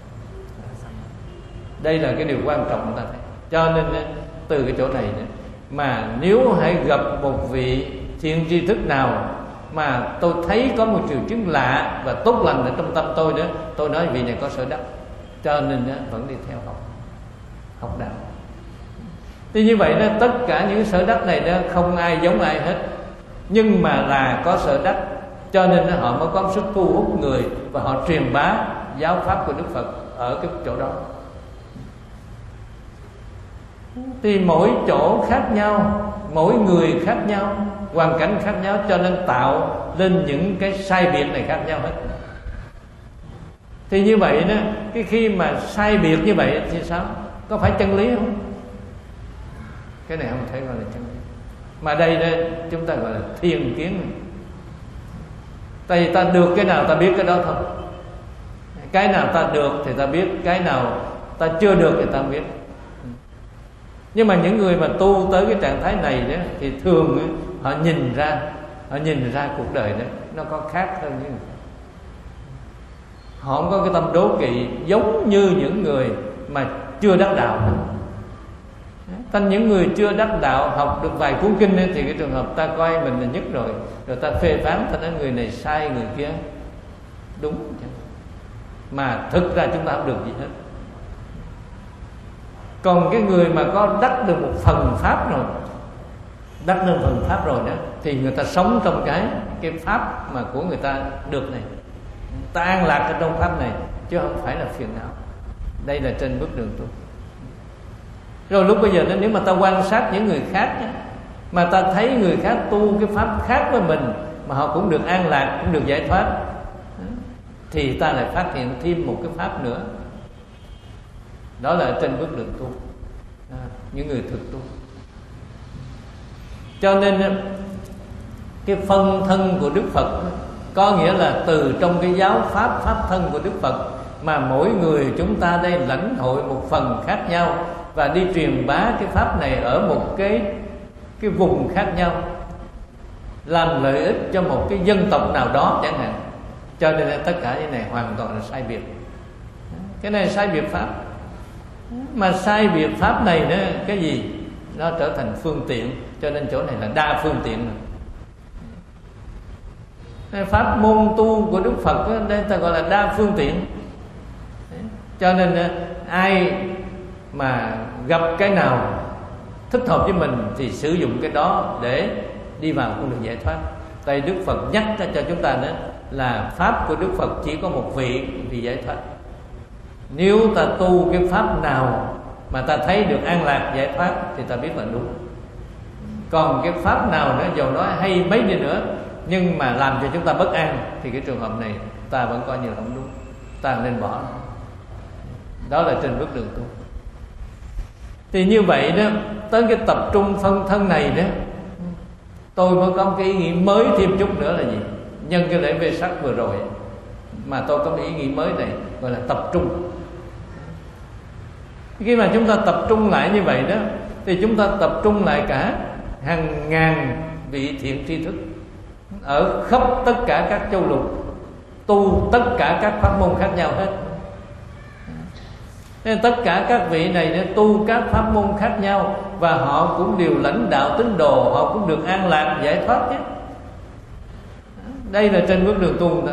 Đây là cái điều quan trọng ta thấy. Cho nên từ cái chỗ này mà nếu hãy gặp một vị thiền tri thức nào mà tôi thấy có một triệu chứng lạ và tốt lành ở trong tâm tôi đó, tôi nói vị này có sở đắc, cho nên vẫn đi theo học học đạo. Thì như vậy đó, tất cả những sở đắc này đó không ai giống ai hết, nhưng mà là có sở đắc, cho nên họ mới có sức thu hút người và họ truyền bá giáo pháp của Đức Phật ở cái chỗ đó. Thì mỗi chỗ khác nhau, mỗi người khác nhau, hoàn cảnh khác nhau, cho nên tạo lên những cái sai biệt này khác nhau hết. Thì như vậy đó, cái khi mà sai biệt như vậy thì sao? Có phải chân lý không? Cái này không thể gọi là chân lý. Mà đây đây chúng ta gọi là thiên kiến. Tại vì ta được cái nào ta biết cái đó thôi. Cái nào ta được thì ta biết, cái nào ta chưa được thì ta không biết. Nhưng mà những người mà tu tới cái trạng thái này đó, thì thường họ nhìn ra, họ nhìn ra cuộc đời đó nó có khác hơn những người. Họ không có cái tâm đố kỵ giống như những người mà chưa đắc đạo. Thành những người chưa đắc đạo học được vài cuốn kinh ấy, thì cái trường hợp ta coi mình là nhất rồi, rồi ta phê phán, ta nói người này sai, người kia đúng, mà thực ra chúng ta không được gì hết. Còn cái người mà có đắc được một phần pháp rồi, đắc được phần pháp rồi đó, thì người ta sống trong cái cái pháp mà của người ta được này, ta an lạc ở trong pháp này, chứ không phải là phiền não. Đây là trên bước đường tu. Rồi lúc bây giờ nếu mà ta quan sát những người khác mà ta thấy người khác tu cái pháp khác với mình mà họ cũng được an lạc, cũng được giải thoát, thì ta lại phát hiện thêm một cái pháp nữa. Đó là trên bước đường tu, à, những người thực tu. Cho nên cái phân thân của Đức Phật có nghĩa là từ trong cái giáo pháp pháp thân của Đức Phật mà mỗi người chúng ta đây lãnh hội một phần khác nhau và đi truyền bá cái pháp này ở một cái cái vùng khác nhau, làm lợi ích cho một cái dân tộc nào đó chẳng hạn. Cho nên tất cả cái này hoàn toàn là sai biệt. Cái này sai biệt pháp. Mà sai biệt pháp này đó, cái gì? Nó trở thành phương tiện. Cho nên chỗ này là đa phương tiện. Pháp môn tu của Đức Phật đó, đây ta gọi là đa phương tiện. Cho nên ai mà gặp cái nào thích hợp với mình thì sử dụng cái đó để đi vào con đường giải thoát. Tại Đức Phật nhắc cho chúng ta đó là pháp của Đức Phật chỉ có một vị, vị giải thoát. Nếu ta tu cái pháp nào mà ta thấy được an lạc giải thoát thì ta biết là đúng. Còn cái pháp nào nữa dầu nói hay mấy đi nữa nhưng mà làm cho chúng ta bất an thì cái trường hợp này ta vẫn coi như là không đúng, ta nên bỏ. Đó là trên bước đường tu. Thì như vậy đó, tới cái tập trung phân thân này đó, tôi mới có một cái ý nghĩ mới thêm chút nữa là gì? Nhân cái lễ Vê Sắc vừa rồi mà tôi có một ý nghĩ mới này gọi là tập trung. Khi mà chúng ta tập trung lại như vậy đó thì chúng ta tập trung lại cả hàng ngàn vị thiện tri thức ở khắp tất cả các châu lục, tu tất cả các pháp môn khác nhau hết. Nên tất cả các vị này tu các pháp môn khác nhau và họ cũng đều lãnh đạo tín đồ, họ cũng được an lạc giải thoát chứ. Đây là trên bước đường tu đó.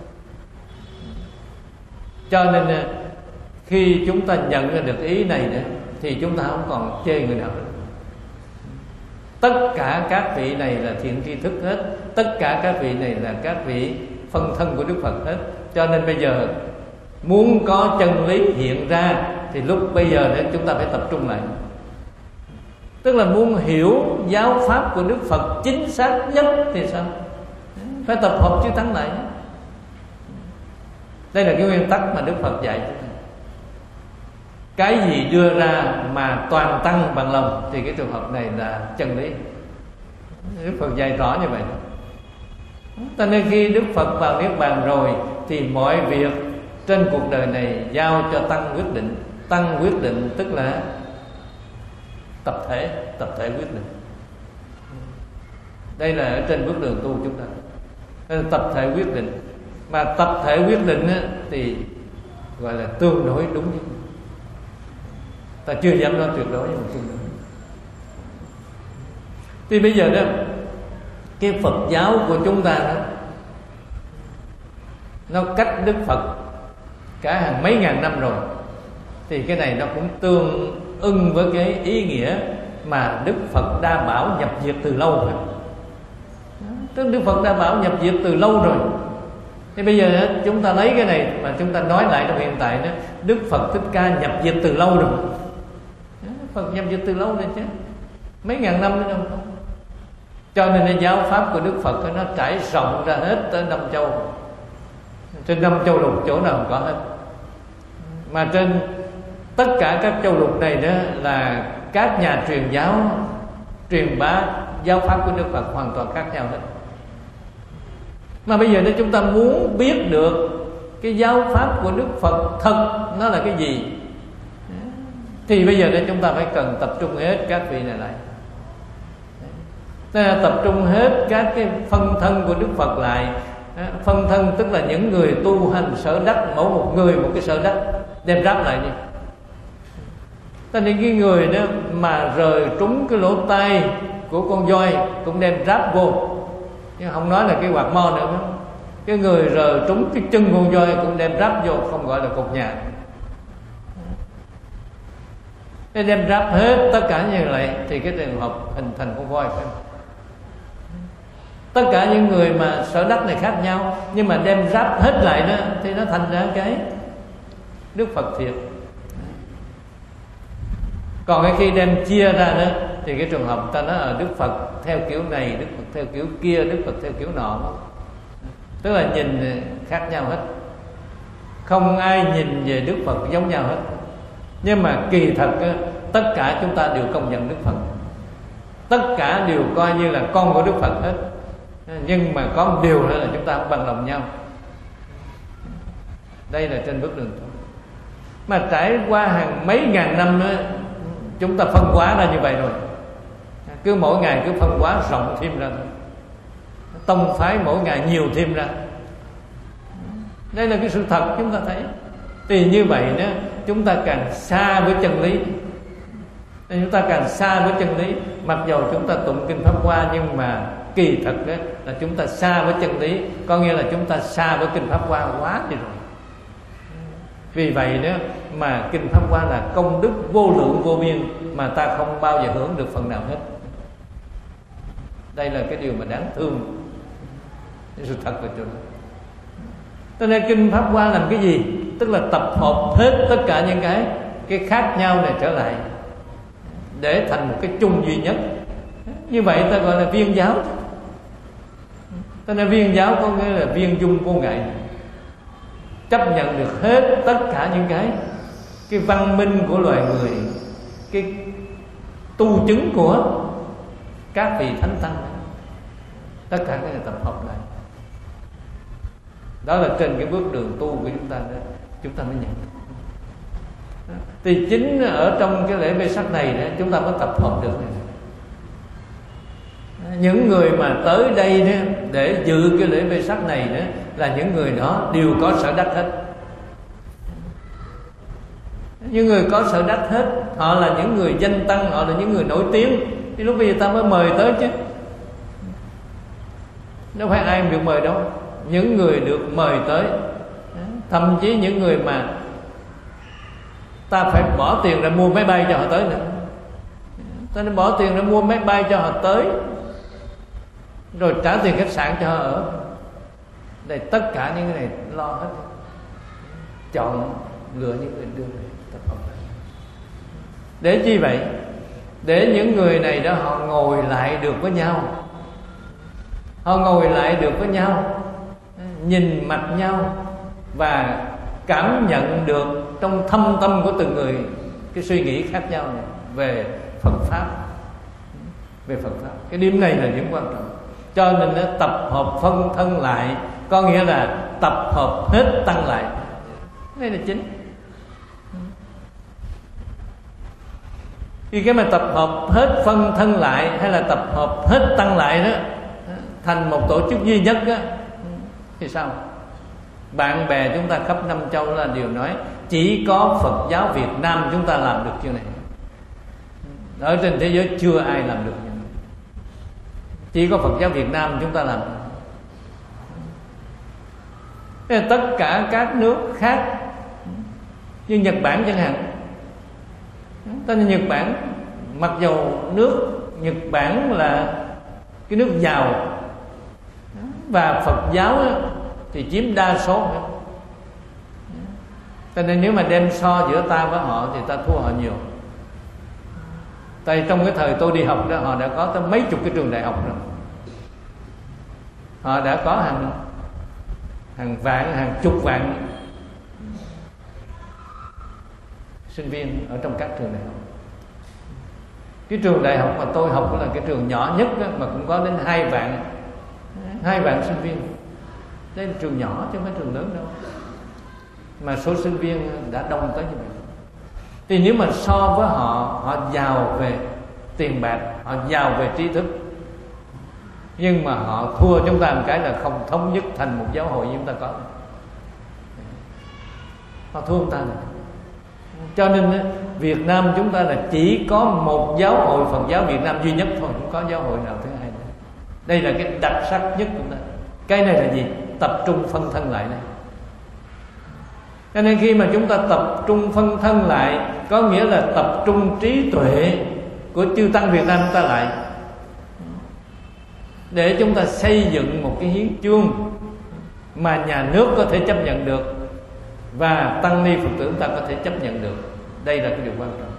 Cho nên khi chúng ta nhận ra được ý này nữa thì chúng ta không còn chê người nào nữa. Tất cả các vị này là thiện tri thức hết, tất cả các vị này là các vị phân thân của Đức Phật hết. Cho nên bây giờ muốn có chân lý hiện ra thì lúc bây giờ để chúng ta phải tập trung lại. Tức là muốn hiểu giáo pháp của Đức Phật chính xác nhất thì sao? Phải tập hợp chư tăng lại. Đây là cái nguyên tắc mà Đức Phật dạy chúng ta. Cái gì đưa ra mà toàn tăng bằng lòng thì cái trường hợp này là chân lý. Đức Phật dạy rõ như vậy. Cho nên khi Đức Phật vào Niết Bàn rồi thì mọi việc trên cuộc đời này giao cho tăng quyết định. Tăng quyết định tức là tập thể, tập thể quyết định. Đây là ở trên bước đường tu chúng ta. Tập thể quyết định. Mà tập thể quyết định thì gọi là tương đối đúng nhất. Ta chưa dám nói tuyệt đối nhưng mà tương đối. Thì bây giờ đó, cái Phật giáo của chúng ta đó, nó cách Đức Phật cả hàng mấy ngàn năm rồi, thì cái này nó cũng tương ưng với cái ý nghĩa mà Đức Phật đa bảo nhập diệt từ lâu rồi. Tức Đức Phật đa bảo nhập diệt từ lâu rồi. Thì bây giờ chúng ta lấy cái này mà chúng ta nói lại trong hiện tại đó, Đức Phật Thích Ca nhập diệt từ lâu rồi. Phật nhập diệt từ lâu rồi chứ, mấy ngàn năm nữa đâu. Cho nên cái giáo pháp của Đức Phật nó trải rộng ra hết tới năm châu. Trên năm châu lục chỗ nào cũng có hết. Mà trên tất cả các châu lục này đó là các nhà truyền giáo truyền bá giáo pháp của Đức Phật hoàn toàn khác nhau hết. Mà bây giờ nếu chúng ta muốn biết được cái giáo pháp của Đức Phật thật nó là cái gì thì bây giờ để chúng ta phải cần tập trung hết các vị này lại. Tức là tập trung hết các cái phân thân của Đức Phật lại. Phân thân tức là những người tu hành sở đắc, mỗi một người một cái sở đắc, đem ráp lại đi. Cho nên cái người đó mà rời trúng cái lỗ tai của con voi cũng đem ráp vô, chứ không nói là cái quạt mo nữa. Cái người rời trúng cái chân con voi cũng đem ráp vô, không gọi là cột nhà. Nên đem ráp hết tất cả như vậy thì cái trường hợp hình thành con voi phải. Tất cả những người mà sở đắc này khác nhau, nhưng mà đem ráp hết lại đó thì nó thành ra cái Đức Phật thiệt. Còn cái khi đem chia ra đó thì cái trường hợp ta nói ở Đức Phật theo kiểu này, Đức Phật theo kiểu kia, Đức Phật theo kiểu nọ. Tức là nhìn khác nhau hết. Không ai nhìn về Đức Phật giống nhau hết. Nhưng mà kỳ thật tất cả chúng ta đều công nhận Đức Phật. Tất cả đều coi như là con của Đức Phật hết. Nhưng mà có một điều nữa là chúng ta không bằng lòng nhau. Đây là trên bước đường tu. Mà trải qua hàng mấy ngàn năm nữa, chúng ta phân hóa ra như vậy rồi. Cứ mỗi ngày cứ phân hóa rộng thêm ra, tông phái mỗi ngày nhiều thêm ra. Đây là cái sự thật chúng ta thấy. Thì như vậy đó, chúng ta càng xa với chân lý. Chúng ta càng xa với chân lý. Mặc dầu chúng ta tụng kinh Pháp Hoa, nhưng mà kỳ thật đó là chúng ta xa với chân lý. Có nghĩa là chúng ta xa với kinh Pháp Hoa quá đi rồi. Vì vậy đó mà kinh Pháp Hoa là công đức vô lượng vô biên, mà ta không bao giờ hưởng được phần nào hết. Đây là cái điều mà đáng thương. Cái sự thật của chúng. Cho nên kinh Pháp Hoa làm cái gì? tức là tập hợp hết tất cả những cái cái khác nhau này trở lại để thành một cái chung duy nhất. Như vậy ta gọi là viên giáo. Ta nói viên giáo có nghĩa là viên dung vô ngại, chấp nhận được hết tất cả những cái cái văn minh của loài người, cái tu chứng của các vị thánh tăng, tất cả cái này tập hợp lại. Đó là trên cái bước đường tu của chúng ta đó, chúng ta mới nhận. Thì chính ở trong cái lễ Vesak này đó, chúng ta mới tập hợp được này. Những người mà tới đây đó, để dự cái lễ Vesak này đó, là những người đó đều có sở đắc hết. Những người có sở đắc hết, họ là những người danh tăng, họ là những người nổi tiếng, thì lúc bây giờ ta mới mời tới chứ. Đâu phải ai được mời đâu. Những người được mời tới, thậm chí những người mà ta phải bỏ tiền ra mua máy bay cho họ tới nữa. Ta nên bỏ tiền ra mua máy bay cho họ tới, rồi trả tiền khách sạn cho họ ở. Đây tất cả những cái này lo hết. Chọn lựa những người đưa này tập hợp lại. Để chi vậy? Để những người này đó họ ngồi lại được với nhau, họ ngồi lại được với nhau, nhìn mặt nhau và cảm nhận được trong thâm tâm của từng người cái suy nghĩ khác nhau này về Phật pháp, về Phật pháp. Cái điểm này là điểm quan trọng. Cho nên nó tập hợp phân thân lại, có nghĩa là tập hợp hết tăng lại. Đây là chính. Khi cái mà tập hợp hết phân thân lại, hay là tập hợp hết tăng lại đó thành một tổ chức duy nhất đó, thì sao? Bạn bè chúng ta khắp năm châu là đều nói chỉ có Phật giáo Việt Nam chúng ta làm được chuyện này. Ở trên thế giới chưa ai làm được như này. Chỉ có Phật giáo Việt Nam chúng ta làm. Tất cả các nước khác như Nhật Bản chẳng hạn, tên Nhật Bản, mặc dầu nước Nhật Bản là cái nước giàu và Phật giáo thì chiếm đa số, cho nên nếu mà đem so giữa ta với họ thì ta thua họ nhiều. Tại trong cái thời tôi đi học đó, họ đã có tới mấy chục cái trường đại học rồi, họ đã có hàng hàng vạn, hàng chục vạn sinh viên ở trong các trường đại học. Cái trường đại học mà tôi học cũng là cái trường nhỏ nhất đó, mà cũng có đến hai vạn hai vạn sinh viên. Đây là trường nhỏ chứ không phải trường lớn đâu, mà số sinh viên đã đông tới như vậy. Thì nếu mà so với họ, họ giàu về tiền bạc, họ giàu về trí thức, nhưng mà họ thua chúng ta một cái là không thống nhất thành một giáo hội như chúng ta có. Họ thua chúng ta rồi. Cho nên Việt Nam chúng ta là chỉ có một giáo hội Phật giáo Việt Nam duy nhất thôi, không có giáo hội nào thứ hai nữa. Đây là cái đặc sắc nhất của chúng ta. Cái này là gì? Tập trung phân thân lại này. Cho nên khi mà chúng ta tập trung phân thân lại, có nghĩa là tập trung trí tuệ của chư tăng Việt Nam chúng ta lại, để chúng ta xây dựng một cái hiến chương mà nhà nước có thể chấp nhận được và tăng ni Phật tử chúng ta có thể chấp nhận được. Đây là cái điều quan trọng.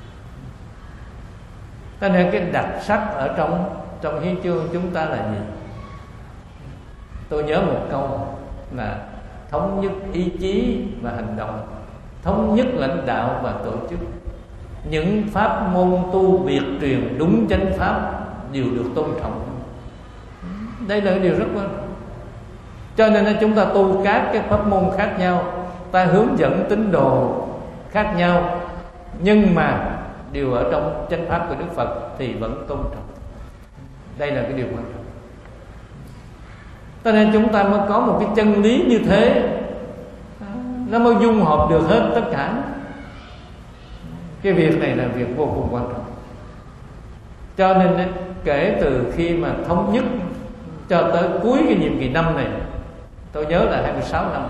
Cho nên cái đặc sắc ở trong trong hiến chương chúng ta là gì? Tôi nhớ một câu là thống nhất ý chí và hành động, thống nhất lãnh đạo và tổ chức. Những pháp môn tu biệt truyền đúng chánh pháp đều được tôn trọng. Đây là điều rất quan trọng. Cho nên chúng ta tu các cái pháp môn khác nhau, ta hướng dẫn tín đồ khác nhau, nhưng mà đều ở trong chánh pháp của Đức Phật thì vẫn tôn trọng. Đây là cái điều quan trọng. Cho nên chúng ta mới có một cái chân lý như thế, nó mới dung hợp được hết tất cả. Cái việc này là việc vô cùng quan trọng. Cho nên kể từ khi mà thống nhất cho tới cuối cái nhiệm kỳ năm này, tôi nhớ là hai mươi sáu năm,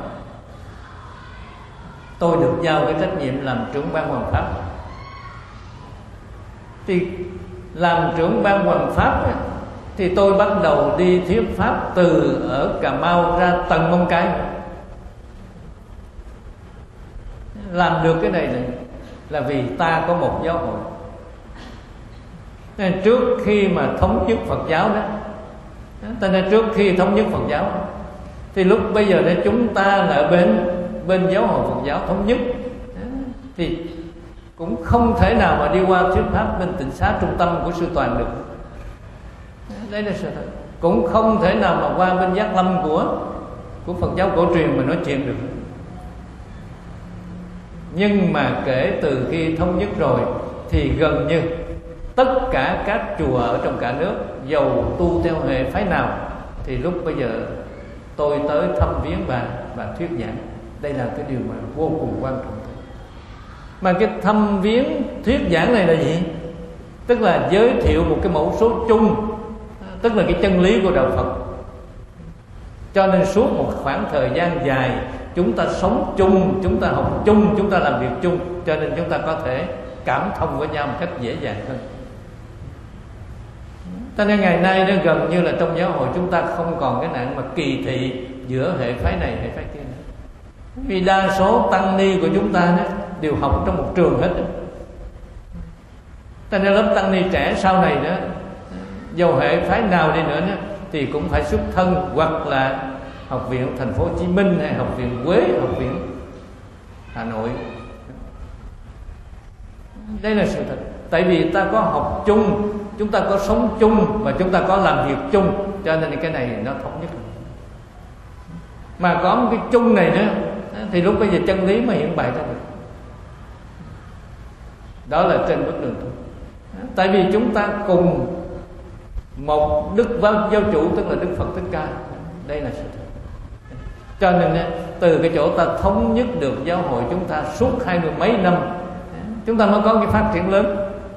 tôi được giao cái trách nhiệm làm trưởng ban Hoàng Pháp. Thì làm trưởng ban Hoàng Pháp thì tôi bắt đầu đi thuyết pháp từ ở Cà Mau ra tận Móng Cái. làm được cái này này là vì ta có một giáo hội. Nên trước khi mà thống nhất Phật giáo đó, ta nói trước khi thống nhất Phật giáo thì lúc bây giờ đây chúng ta là ở bên bên giáo hội Phật giáo thống nhất, thì cũng không thể nào mà đi qua thuyết pháp bên Tịnh Xá trung tâm của Sư Toàn được. Đấy là sự thật. Cũng không thể nào mà qua bên Giác Lâm của của Phật giáo cổ truyền mà nói chuyện được. Nhưng mà kể từ khi thống nhất rồi thì gần như tất cả các chùa ở trong cả nước, dầu tu theo hệ phái nào, thì lúc bây giờ tôi tới thăm viếng và và thuyết giảng. Đây là cái điều mà vô cùng quan trọng. Mà cái thăm viếng thuyết giảng này là gì? Tức là giới thiệu một cái mẫu số chung, tức là cái chân lý của đạo Phật. Cho nên suốt một khoảng thời gian dài chúng ta sống chung, chúng ta học chung, chúng ta làm việc chung, cho nên chúng ta có thể cảm thông với nhau một cách dễ dàng hơn. Cho nên ngày nay nó gần như là trong giáo hội chúng ta không còn cái nạn mà kỳ thị giữa hệ phái này hệ phái kia nữa. Vì đa số tăng ni của chúng ta đó đều học trong một trường hết. Cho nên lớp tăng ni trẻ sau này đó, dầu hệ phái nào đi nữa đó, thì cũng phải xuất thân hoặc là Học viện Thành phố Hồ Chí Minh hay Học viện Quế, Học viện Hà Nội. Đây là sự thật. Tại vì ta có học chung, chúng ta có sống chung và chúng ta có làm việc chung, cho nên cái này nó thống nhất. Mà có một cái chung này nữa thì lúc bây giờ chân lý mà hiện bày ra được. Đó là trên bước đường tu. Tại vì chúng ta cùng một đức giáo chủ, tức là Đức Phật Thích Ca. Đây là sự thật. Cho nên từ cái chỗ ta thống nhất được giáo hội chúng ta suốt hai mươi mấy năm, chúng ta mới có cái phát triển lớn.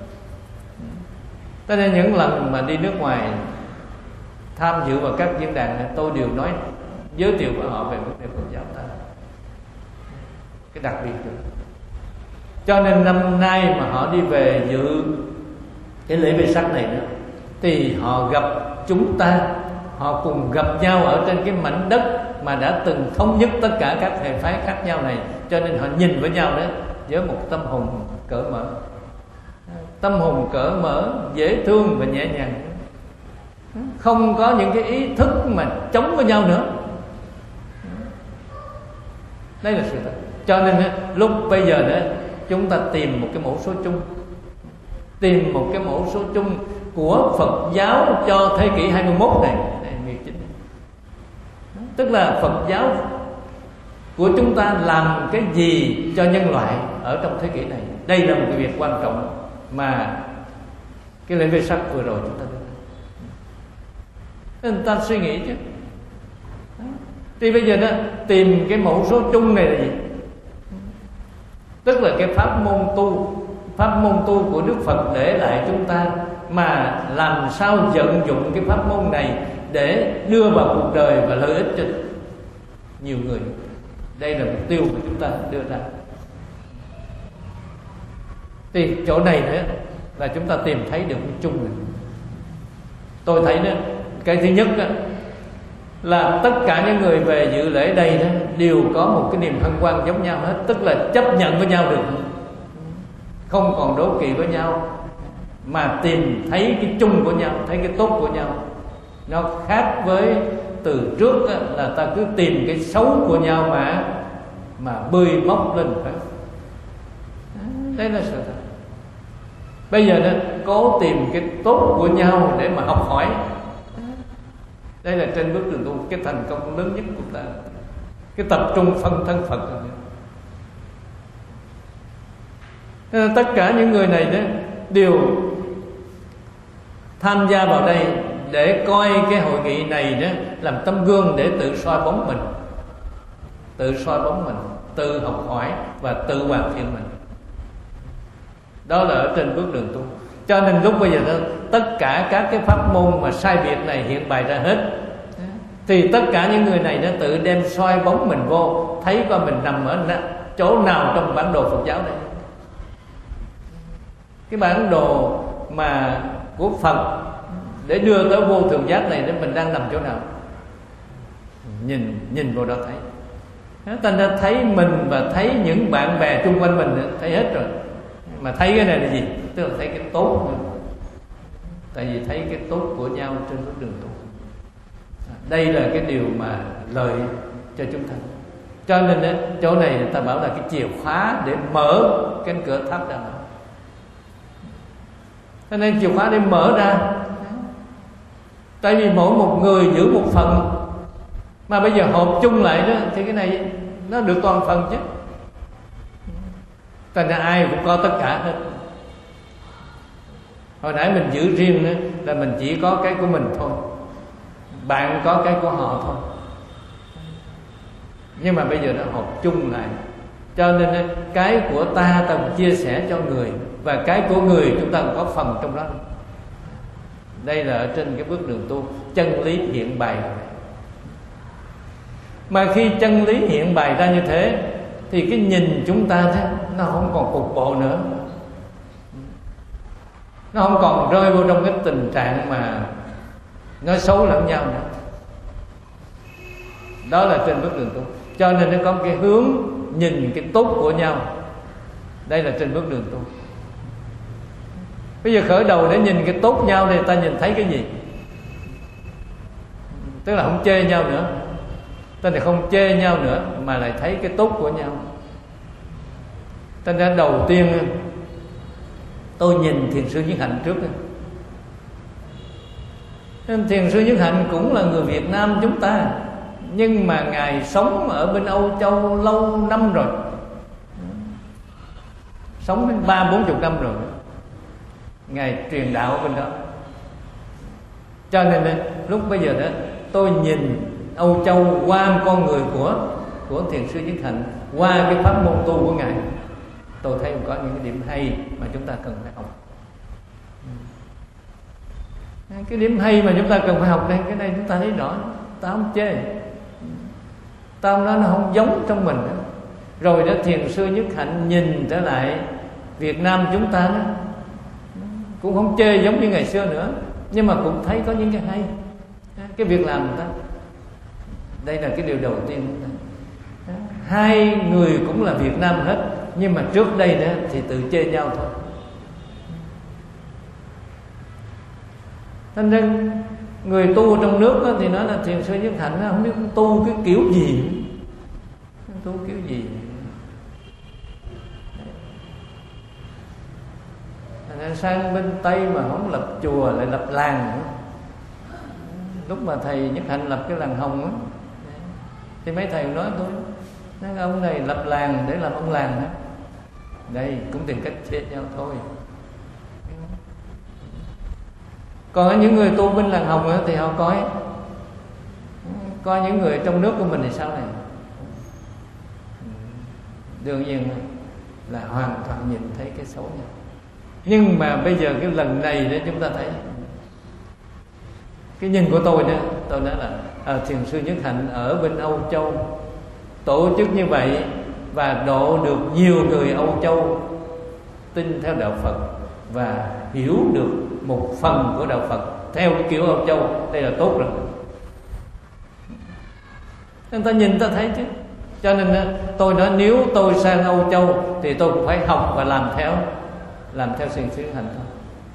Cho nên những lần mà đi nước ngoài tham dự vào các diễn đàn này, tôi đều nói giới thiệu với họ về vấn đề Phật giáo ta, cái đặc biệt đó. Cho nên năm nay mà họ đi về dự cái lễ Vesak này nữa, thì họ gặp chúng ta, họ cùng gặp nhau ở trên cái mảnh đất mà đã từng thống nhất tất cả các hệ phái khác nhau này. Cho nên họ nhìn với nhau đó với một tâm hồn cởi mở, tâm hồn cởi mở, dễ thương và nhẹ nhàng, không có những cái ý thức mà chống với nhau nữa. Đây là sự thật. Cho nên lúc bây giờ đó chúng ta tìm một cái mẫu số chung, tìm một cái mẫu số chung của Phật giáo cho thế kỷ hai mươi mốt này. Tức là Phật giáo của chúng ta làm cái gì cho nhân loại ở trong thế kỷ này. Đây là một cái việc quan trọng mà cái lễ Vesak vừa rồi chúng ta đưa ra. Nên ta suy nghĩ chứ. Thì bây giờ đó tìm cái mẫu số chung này là gì? Tức là cái pháp môn tu, pháp môn tu của Đức Phật để lại chúng ta, mà làm sao vận dụng cái pháp môn này để đưa vào cuộc đời và lợi ích cho nhiều người. Đây là mục tiêu mà chúng ta đưa ra. Thì chỗ này nữa là chúng ta tìm thấy được cái chung này. Tôi thấy đó, cái thứ nhất đó, là tất cả những người về dự lễ đây đó đều có một cái niềm hân hoan giống nhau hết, tức là chấp nhận với nhau được, không còn đố kỵ với nhau, mà tìm thấy cái chung của nhau, thấy cái tốt của nhau. Nó khác với từ trước á, là ta cứ tìm cái xấu của nhau mà mà bươi móc lên phải. Đây là sự thật. Bây giờ nó cố tìm cái tốt của nhau để mà học hỏi. Đây là trên bước đường tu cái thành công lớn nhất của ta, cái tập trung phân thân Phật. Nên tất cả những người này đó đều tham gia vào đây để coi cái hội nghị này đó làm tấm gương để tự soi bóng mình, tự soi bóng mình, tự học hỏi và tự hoàn thiện mình. Đó là ở trên bước đường tu. Cho nên lúc bây giờ đó, tất cả các cái pháp môn mà sai biệt này hiện bày ra hết, thì tất cả những người này nó tự đem soi bóng mình vô, thấy coi mình nằm ở chỗ nào trong bản đồ Phật giáo này. Cái bản đồ mà của Phật để đưa tới vô thường giác này, để mình đang nằm chỗ nào, nhìn nhìn vào đó thấy. Ta đã thấy mình và thấy những bạn bè xung quanh mình, thấy hết rồi. Mà thấy cái này là gì? Tức là thấy cái tốt nữa. Tại vì thấy cái tốt của nhau trên bước đường tu. Đây là cái điều mà lợi cho chúng ta. Cho nên chỗ này người ta bảo là cái chìa khóa để mở cánh cửa tháp ra. Cho nên chìa khóa để mở ra. Tại vì mỗi một người giữ một phần, mà bây giờ hợp chung lại đó thì cái này nó được toàn phần chứ. Thành ra ai cũng có tất cả hết. Hồi nãy mình giữ riêng nữa là mình chỉ có cái của mình thôi, bạn có cái của họ thôi. Nhưng mà bây giờ nó hợp chung lại. Cho nên cái của ta ta cũng chia sẻ cho người, và cái của người chúng ta cũng có phần trong đó. Đây là ở trên cái bước đường tu, chân lý hiện bày. Mà khi chân lý hiện bày ra như thế thì cái nhìn chúng ta thế, nó không còn cục bộ nữa. Nó không còn rơi vô trong cái tình trạng mà nói xấu lẫn nhau nữa. Đó là trên bước đường tu. Cho nên nó có cái hướng nhìn cái tốt của nhau. Đây là trên bước đường tu. Bây giờ khởi đầu để nhìn cái tốt nhau thì ta nhìn thấy cái gì? Tức là không chê nhau nữa. Ta thì không chê nhau nữa, mà lại thấy cái tốt của nhau. Thành ra đầu tiên tôi nhìn Thiền sư Nhất Hạnh trước. Thiền sư Nhất Hạnh cũng là người Việt Nam chúng ta, nhưng mà Ngài sống ở bên Âu Châu lâu năm rồi, sống đến ba bốn chục năm rồi. Ngài truyền đạo ở bên đó. Cho nên lúc bây giờ đó tôi nhìn Âu Châu qua một con người của của Thiền sư Nhất Hạnh, qua cái pháp môn tu của Ngài, tôi thấy có những cái điểm hay mà chúng ta cần phải học. Cái điểm hay mà chúng ta cần phải học đây, cái này chúng ta thấy rõ. Ta không chê, ta không nói nó không giống trong mình đó. Rồi đó Thiền sư Nhất Hạnh nhìn trở lại Việt Nam chúng ta đó, cũng không chê giống như ngày xưa nữa, nhưng mà cũng thấy có những cái hay, cái việc làm người ta. Đây là cái điều đầu tiên chúng ta. Hai người cũng là Việt Nam hết, nhưng mà trước đây đó thì tự chê nhau thôi. Thành ra người tu trong nước đó thì nói là Thiền sư Nhất Hạnh không biết tu cái kiểu gì, tu kiểu gì. Thành ra sang bên Tây mà không lập chùa lại lập làng nữa. Lúc mà thầy Nhất Hạnh lập cái làng Hồng đó, thì mấy thầy nói tôi, nói ông này lập làng để làm ông làng đó. Đây cũng tìm cách chê nhau thôi. Còn những người tu bên làng Hồng thì họ coi coi những người trong nước của mình thì sao này. Đương nhiên là hoàn toàn nhìn thấy cái xấu nhau. Nhưng mà bây giờ cái lần này để chúng ta thấy cái nhìn của tôi đó, tôi nói là à, Thiền sư Nhất Hạnh ở bên Âu Châu tổ chức như vậy và độ được nhiều người Âu Châu tin theo đạo Phật và hiểu được một phần của đạo Phật theo cái kiểu Âu Châu, đây là tốt rồi. Người ta nhìn ta thấy chứ. Cho nên tôi nói nếu tôi sang Âu Châu thì tôi cũng phải học và làm theo, làm theo Thiền sư Nhất Hạnh thôi.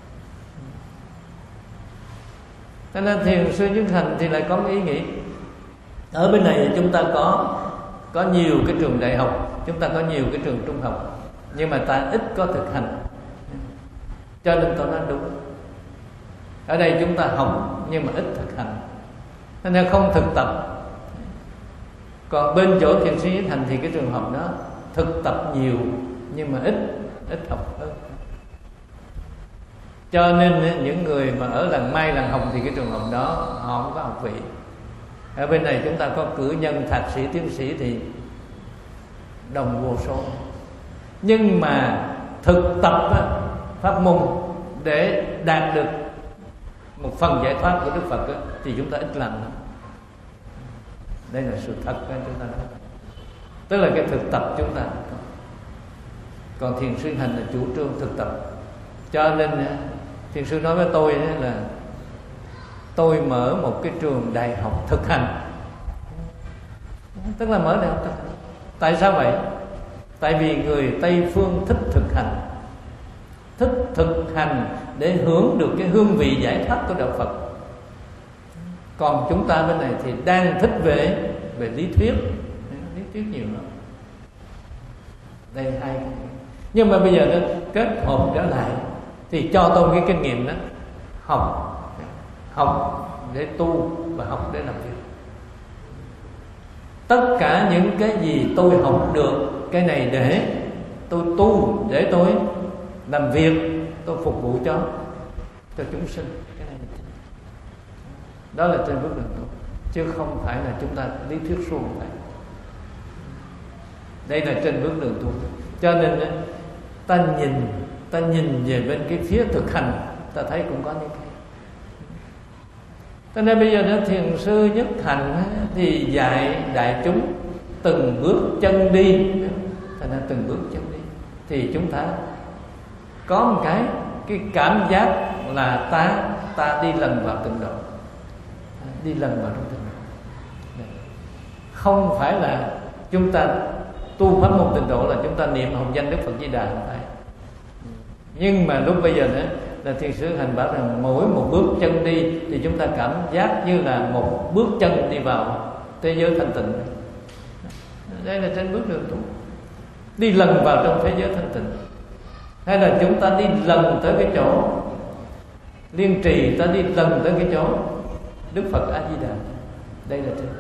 Cho nên Thiền sư Nhất Hạnh thì lại có một ý nghĩ, ở bên này chúng ta có có nhiều cái trường đại học, chúng ta có nhiều cái trường trung học, nhưng mà ta ít có thực hành. Cho nên tôi nói đúng, ở đây chúng ta học nhưng mà ít thực hành, nên không thực tập. Còn bên chỗ Thiền sư Nhất Hạnh thì cái trường học đó thực tập nhiều nhưng mà ít ít học hơn. Cho nên những người mà ở làng Mai, làng Hồng thì cái trường hợp đó họ không có học vị. Ở bên này chúng ta có cử nhân, thạc sĩ, tiến sĩ thì đồng vô số. Nhưng mà thực tập pháp môn để đạt được một phần giải thoát của Đức Phật thì chúng ta ít làm lắm. Đây là sự thật của chúng ta nói. Tức là cái thực tập chúng ta. Còn Thiền sư Hành là chủ trương thực tập. Cho nên Thiền sư nói với tôi là tôi mở một cái trường đại học thực hành. Tức là mở đại học thực hành. Tại sao vậy? Tại vì người Tây phương thích thực hành, thích thực hành để hưởng được cái hương vị giải thoát của đạo Phật. Còn chúng ta bên này thì đang thích về về lý thuyết, lý thuyết nhiều lắm. Đây hai cái. Nhưng mà bây giờ nó kết hợp trở lại thì cho tôi cái kinh nghiệm đó, học học để tu và học để làm việc. Tất cả những cái gì tôi học được, cái này để tôi tu, để tôi làm việc, tôi phục vụ cho cho chúng sinh. Cái này đó là trên bước đường tu, chứ không phải là chúng ta lý thuyết suông vậy. Đây là trên bước đường tu. Cho nên ta nhìn ta nhìn về bên cái phía thực hành, ta thấy cũng có những cái. Cho nên bây giờ đó thiền sư Nhất Hạnh thì dạy đại chúng từng bước chân đi, cho nên từng bước chân đi thì chúng ta có một cái cái cảm giác là ta ta đi lần vào tịnh độ, đi lần vào trong tịnh độ. Không phải là chúng ta tu pháp môn tịnh độ là chúng ta niệm hồng danh Đức Phật Di Đà, không phải. Nhưng mà lúc bây giờ nữa là thiền sư Hành bảo rằng mỗi một bước chân đi thì chúng ta cảm giác như là một bước chân đi vào thế giới thanh tịnh. Đây là trên bước đường tu, đi lần vào trong thế giới thanh tịnh. Hay là chúng ta đi lần tới cái chỗ Liên Trì, ta đi lần tới cái chỗ Đức Phật A Di Đà. Đây là trên.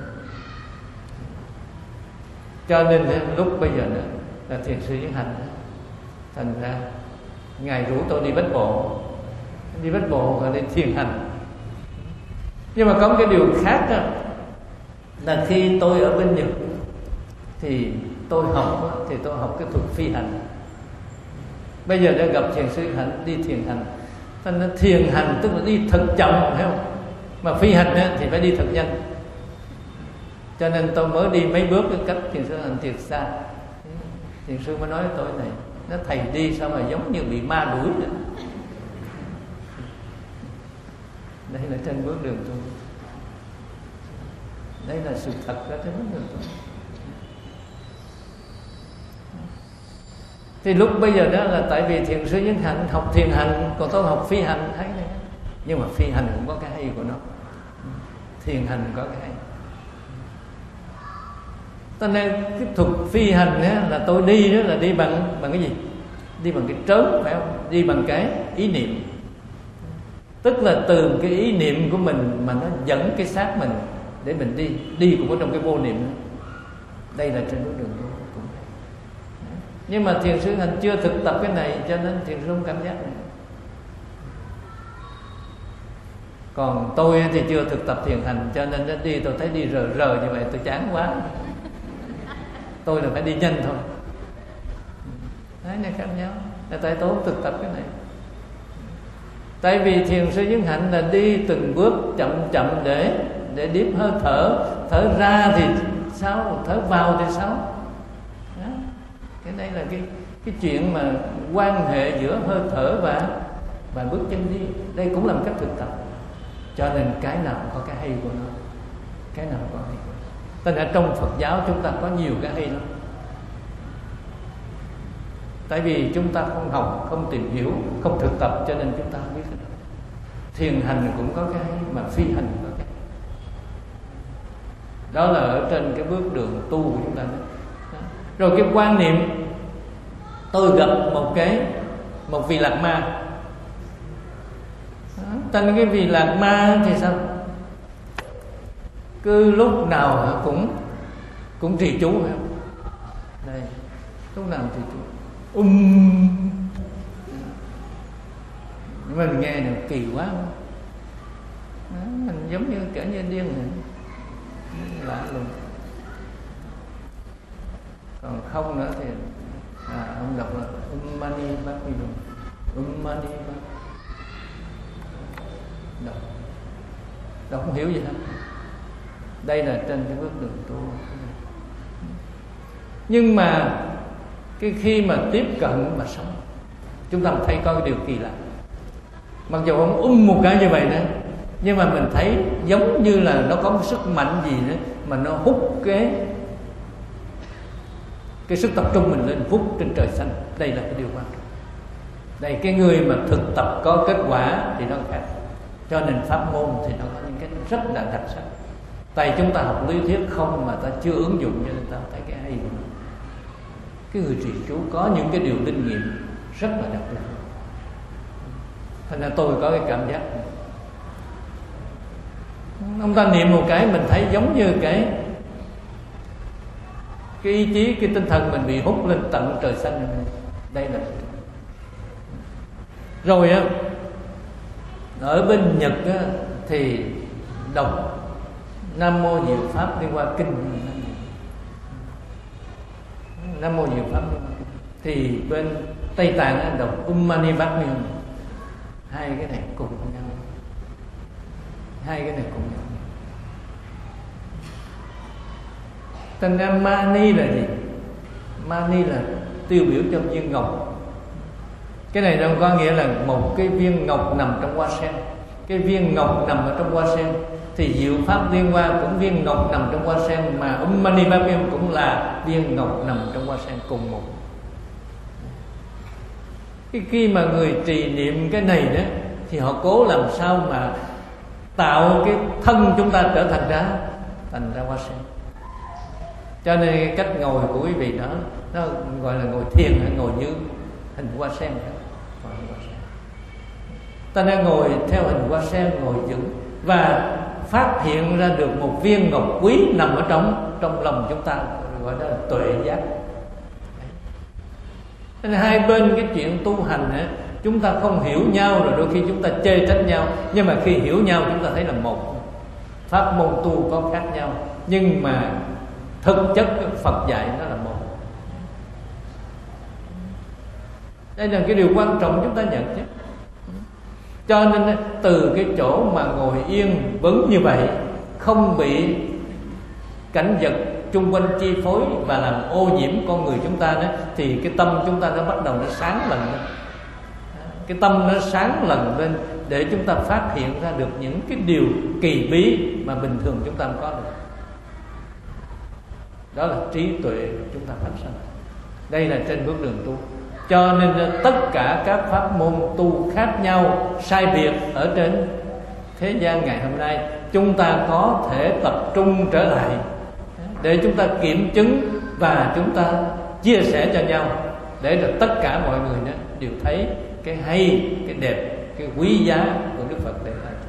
Cho nên lúc bây giờ nữa là thiền sư Nhất Hạnh, thành ra ngài rủ tôi đi bách bộ, đi bách bộ và đi thiền hành. Nhưng mà có một cái điều khác đó, là khi tôi ở bên Nhật thì tôi học thì tôi học cái thuật phi hành. Bây giờ đã gặp thiền sư Hạnh đi thiền hành, thành ra thiền hành tức là đi thật chậm, phải không? Mà phi hành thì phải đi thật nhanh. Cho nên tôi mới đi mấy bước cái cách thiền sư Hạnh thiệt xa. Thiền sư mới nói với tôi này, nó thầy đi sao mà giống như bị ma đuổi vậy. Đây là trên bước đường tu, đây là sự thật đó, trên bước đường tu. Thì lúc bây giờ đó là tại vì thiền sư Nhất Hạnh học thiền hành, còn tôi học phi hành, thấy này. Nhưng mà phi hành cũng có cái hay của nó, thiền hành có cái hay. Cho nên cái thuật phi hành á, là tôi đi đó là đi bằng bằng cái gì? Đi bằng cái trớn, phải không? Đi bằng cái ý niệm. Tức là từ cái ý niệm của mình mà nó dẫn cái xác mình để mình đi. Đi cũng có trong cái vô niệm đó. Đây là trên bước đường tu. Nhưng mà thiền sư Hành chưa thực tập cái này, cho nên thiền sư không cảm giác này. Còn tôi thì chưa thực tập thiền hành, cho nên nó đi tôi thấy đi rờ rờ như vậy tôi chán quá. Tôi là phải đi nhanh thôi. Đấy, này khác nhau. Là tại tôi không thực tập cái này. Tại vì thiền sư Nhất Hạnh là đi từng bước chậm chậm để để điếp hơi thở. Thở ra thì sao, thở vào thì sao. Đó. Cái đây là cái cái chuyện mà quan hệ giữa hơi thở và và bước chân đi. Đây cũng là một cách thực tập. Cho nên cái nào có cái hay của nó, cái nào có hay của nó. Nên ở trong Phật giáo chúng ta có nhiều cái hay lắm. Tại vì chúng ta không học, không tìm hiểu, không thực tập, cho nên chúng ta không biết. Thiền hành cũng có cái hay, mà phi hành cũng có cái hay. Đó là ở trên cái bước đường tu của chúng ta. Đó. Rồi cái quan niệm, tôi gặp một cái một vị Lạc Ma. Trên cái vị Lạc Ma thì sao? Cứ lúc nào cũng cũng trì chú, phải không? Đây, lúc nào trì chú. Um, mình nghe được kỳ quá không? Đó, mình giống như cả như điên này, lạ luôn. Còn không nữa thì à, ông đọc là Um Mani Padme Hum, Um Mani Padme. Đọc, đọc không hiểu gì hết. Đây là trên cái bước đường tu. Nhưng mà cái khi mà tiếp cận mà sống, chúng ta thấy có cái điều kỳ lạ. Mặc dù không um một cái như vậy nữa, nhưng mà mình thấy giống như là nó có một sức mạnh gì nữa mà nó hút cái cái sức tập trung mình lên vút trên trời xanh. Đây là cái điều quan trọng. Đây, cái người mà thực tập có kết quả thì nó khác. Cho nên pháp môn thì nó có những cái rất là đặc sắc. Tại chúng ta học lý thuyết không mà ta chưa ứng dụng, cho nên ta thấy cái hay của nó. Cái người trì chú có những cái điều linh nghiệm rất là đặc biệt. Thành ra tôi có cái cảm giác này. Ông ta niệm một cái mình thấy giống như cái cái ý chí, cái tinh thần mình bị hút lên tận trời xanh. Đây là rồi á. Ở bên Nhật á, thì đọc Nam Mô Diệu Pháp liên quan kinh. Nam Mô Diệu Pháp liên quan kinh. Thì bên Tây Tạng á, đọc Um Mani Padme Hum. Hai cái này cùng nhau. Hai cái này cùng nhau. Thành ra Mani là gì? Mani là tiêu biểu cho viên ngọc. Cái này nó có nghĩa là một cái viên ngọc nằm trong hoa sen. Cái viên ngọc nằm ở trong hoa sen. Thì diệu pháp liên hoa cũng viên ngọc nằm trong hoa sen, mà Um Mani Padme Hum cũng là viên ngọc nằm trong hoa sen cùng một. Cái khi mà người trì niệm cái này đó thì họ cố làm sao mà tạo cái thân chúng ta trở thành ra thành ra hoa sen. Cho nên cái cách ngồi của quý vị đó nó gọi là ngồi thiền hay ngồi như hình hoa sen đó. Ta đang ngồi theo hình hoa sen, ngồi vững và phát hiện ra được một viên ngọc quý nằm ở trong trong lòng chúng ta, gọi đó là tuệ giác. Nên hai bên cái chuyện tu hành ấy, chúng ta không hiểu nhau rồi đôi khi chúng ta chê trách nhau, nhưng mà khi hiểu nhau chúng ta thấy là một. Pháp môn tu có khác nhau, nhưng mà thực chất Phật dạy nó là một. Đây là cái điều quan trọng chúng ta nhận chứ. Cho nên từ cái chỗ mà ngồi yên vững như vậy, không bị cảnh vật chung quanh chi phối và làm ô nhiễm con người chúng ta đó, thì cái tâm chúng ta nó bắt đầu nó sáng lần lên. Cái tâm nó sáng lần lên để chúng ta phát hiện ra được những cái điều kỳ bí mà bình thường chúng ta không có được. Đó là trí tuệ chúng ta phát sinh. Đây là trên bước đường tu. Cho nên tất cả các pháp môn tu khác nhau, sai biệt ở trên thế gian ngày hôm nay, chúng ta có thể tập trung trở lại để chúng ta kiểm chứng và chúng ta chia sẻ cho nhau, để được tất cả mọi người đó đều thấy cái hay, cái đẹp, cái quý giá của Đức Phật để lại.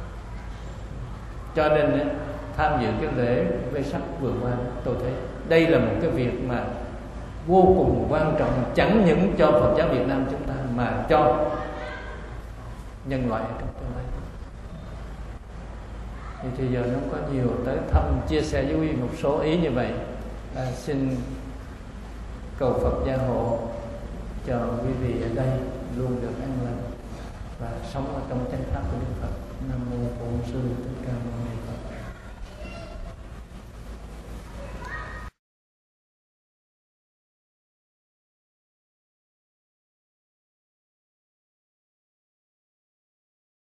Cho nên tham dự cái lễ Vesak vừa qua, tôi thấy đây là một cái việc mà vô cùng quan trọng, chẳng những cho Phật giáo Việt Nam chúng ta mà cho nhân loại trong tương lai. Thì bây giờ nó có nhiều tới thăm chia sẻ với quý vị một số ý như vậy. À, xin cầu Phật gia hộ cho quý vị ở đây luôn được an lành và sống ở trong chánh pháp của Đức Phật. Nam mô Bổn Sư Thích Ca Mâu Ni Phật.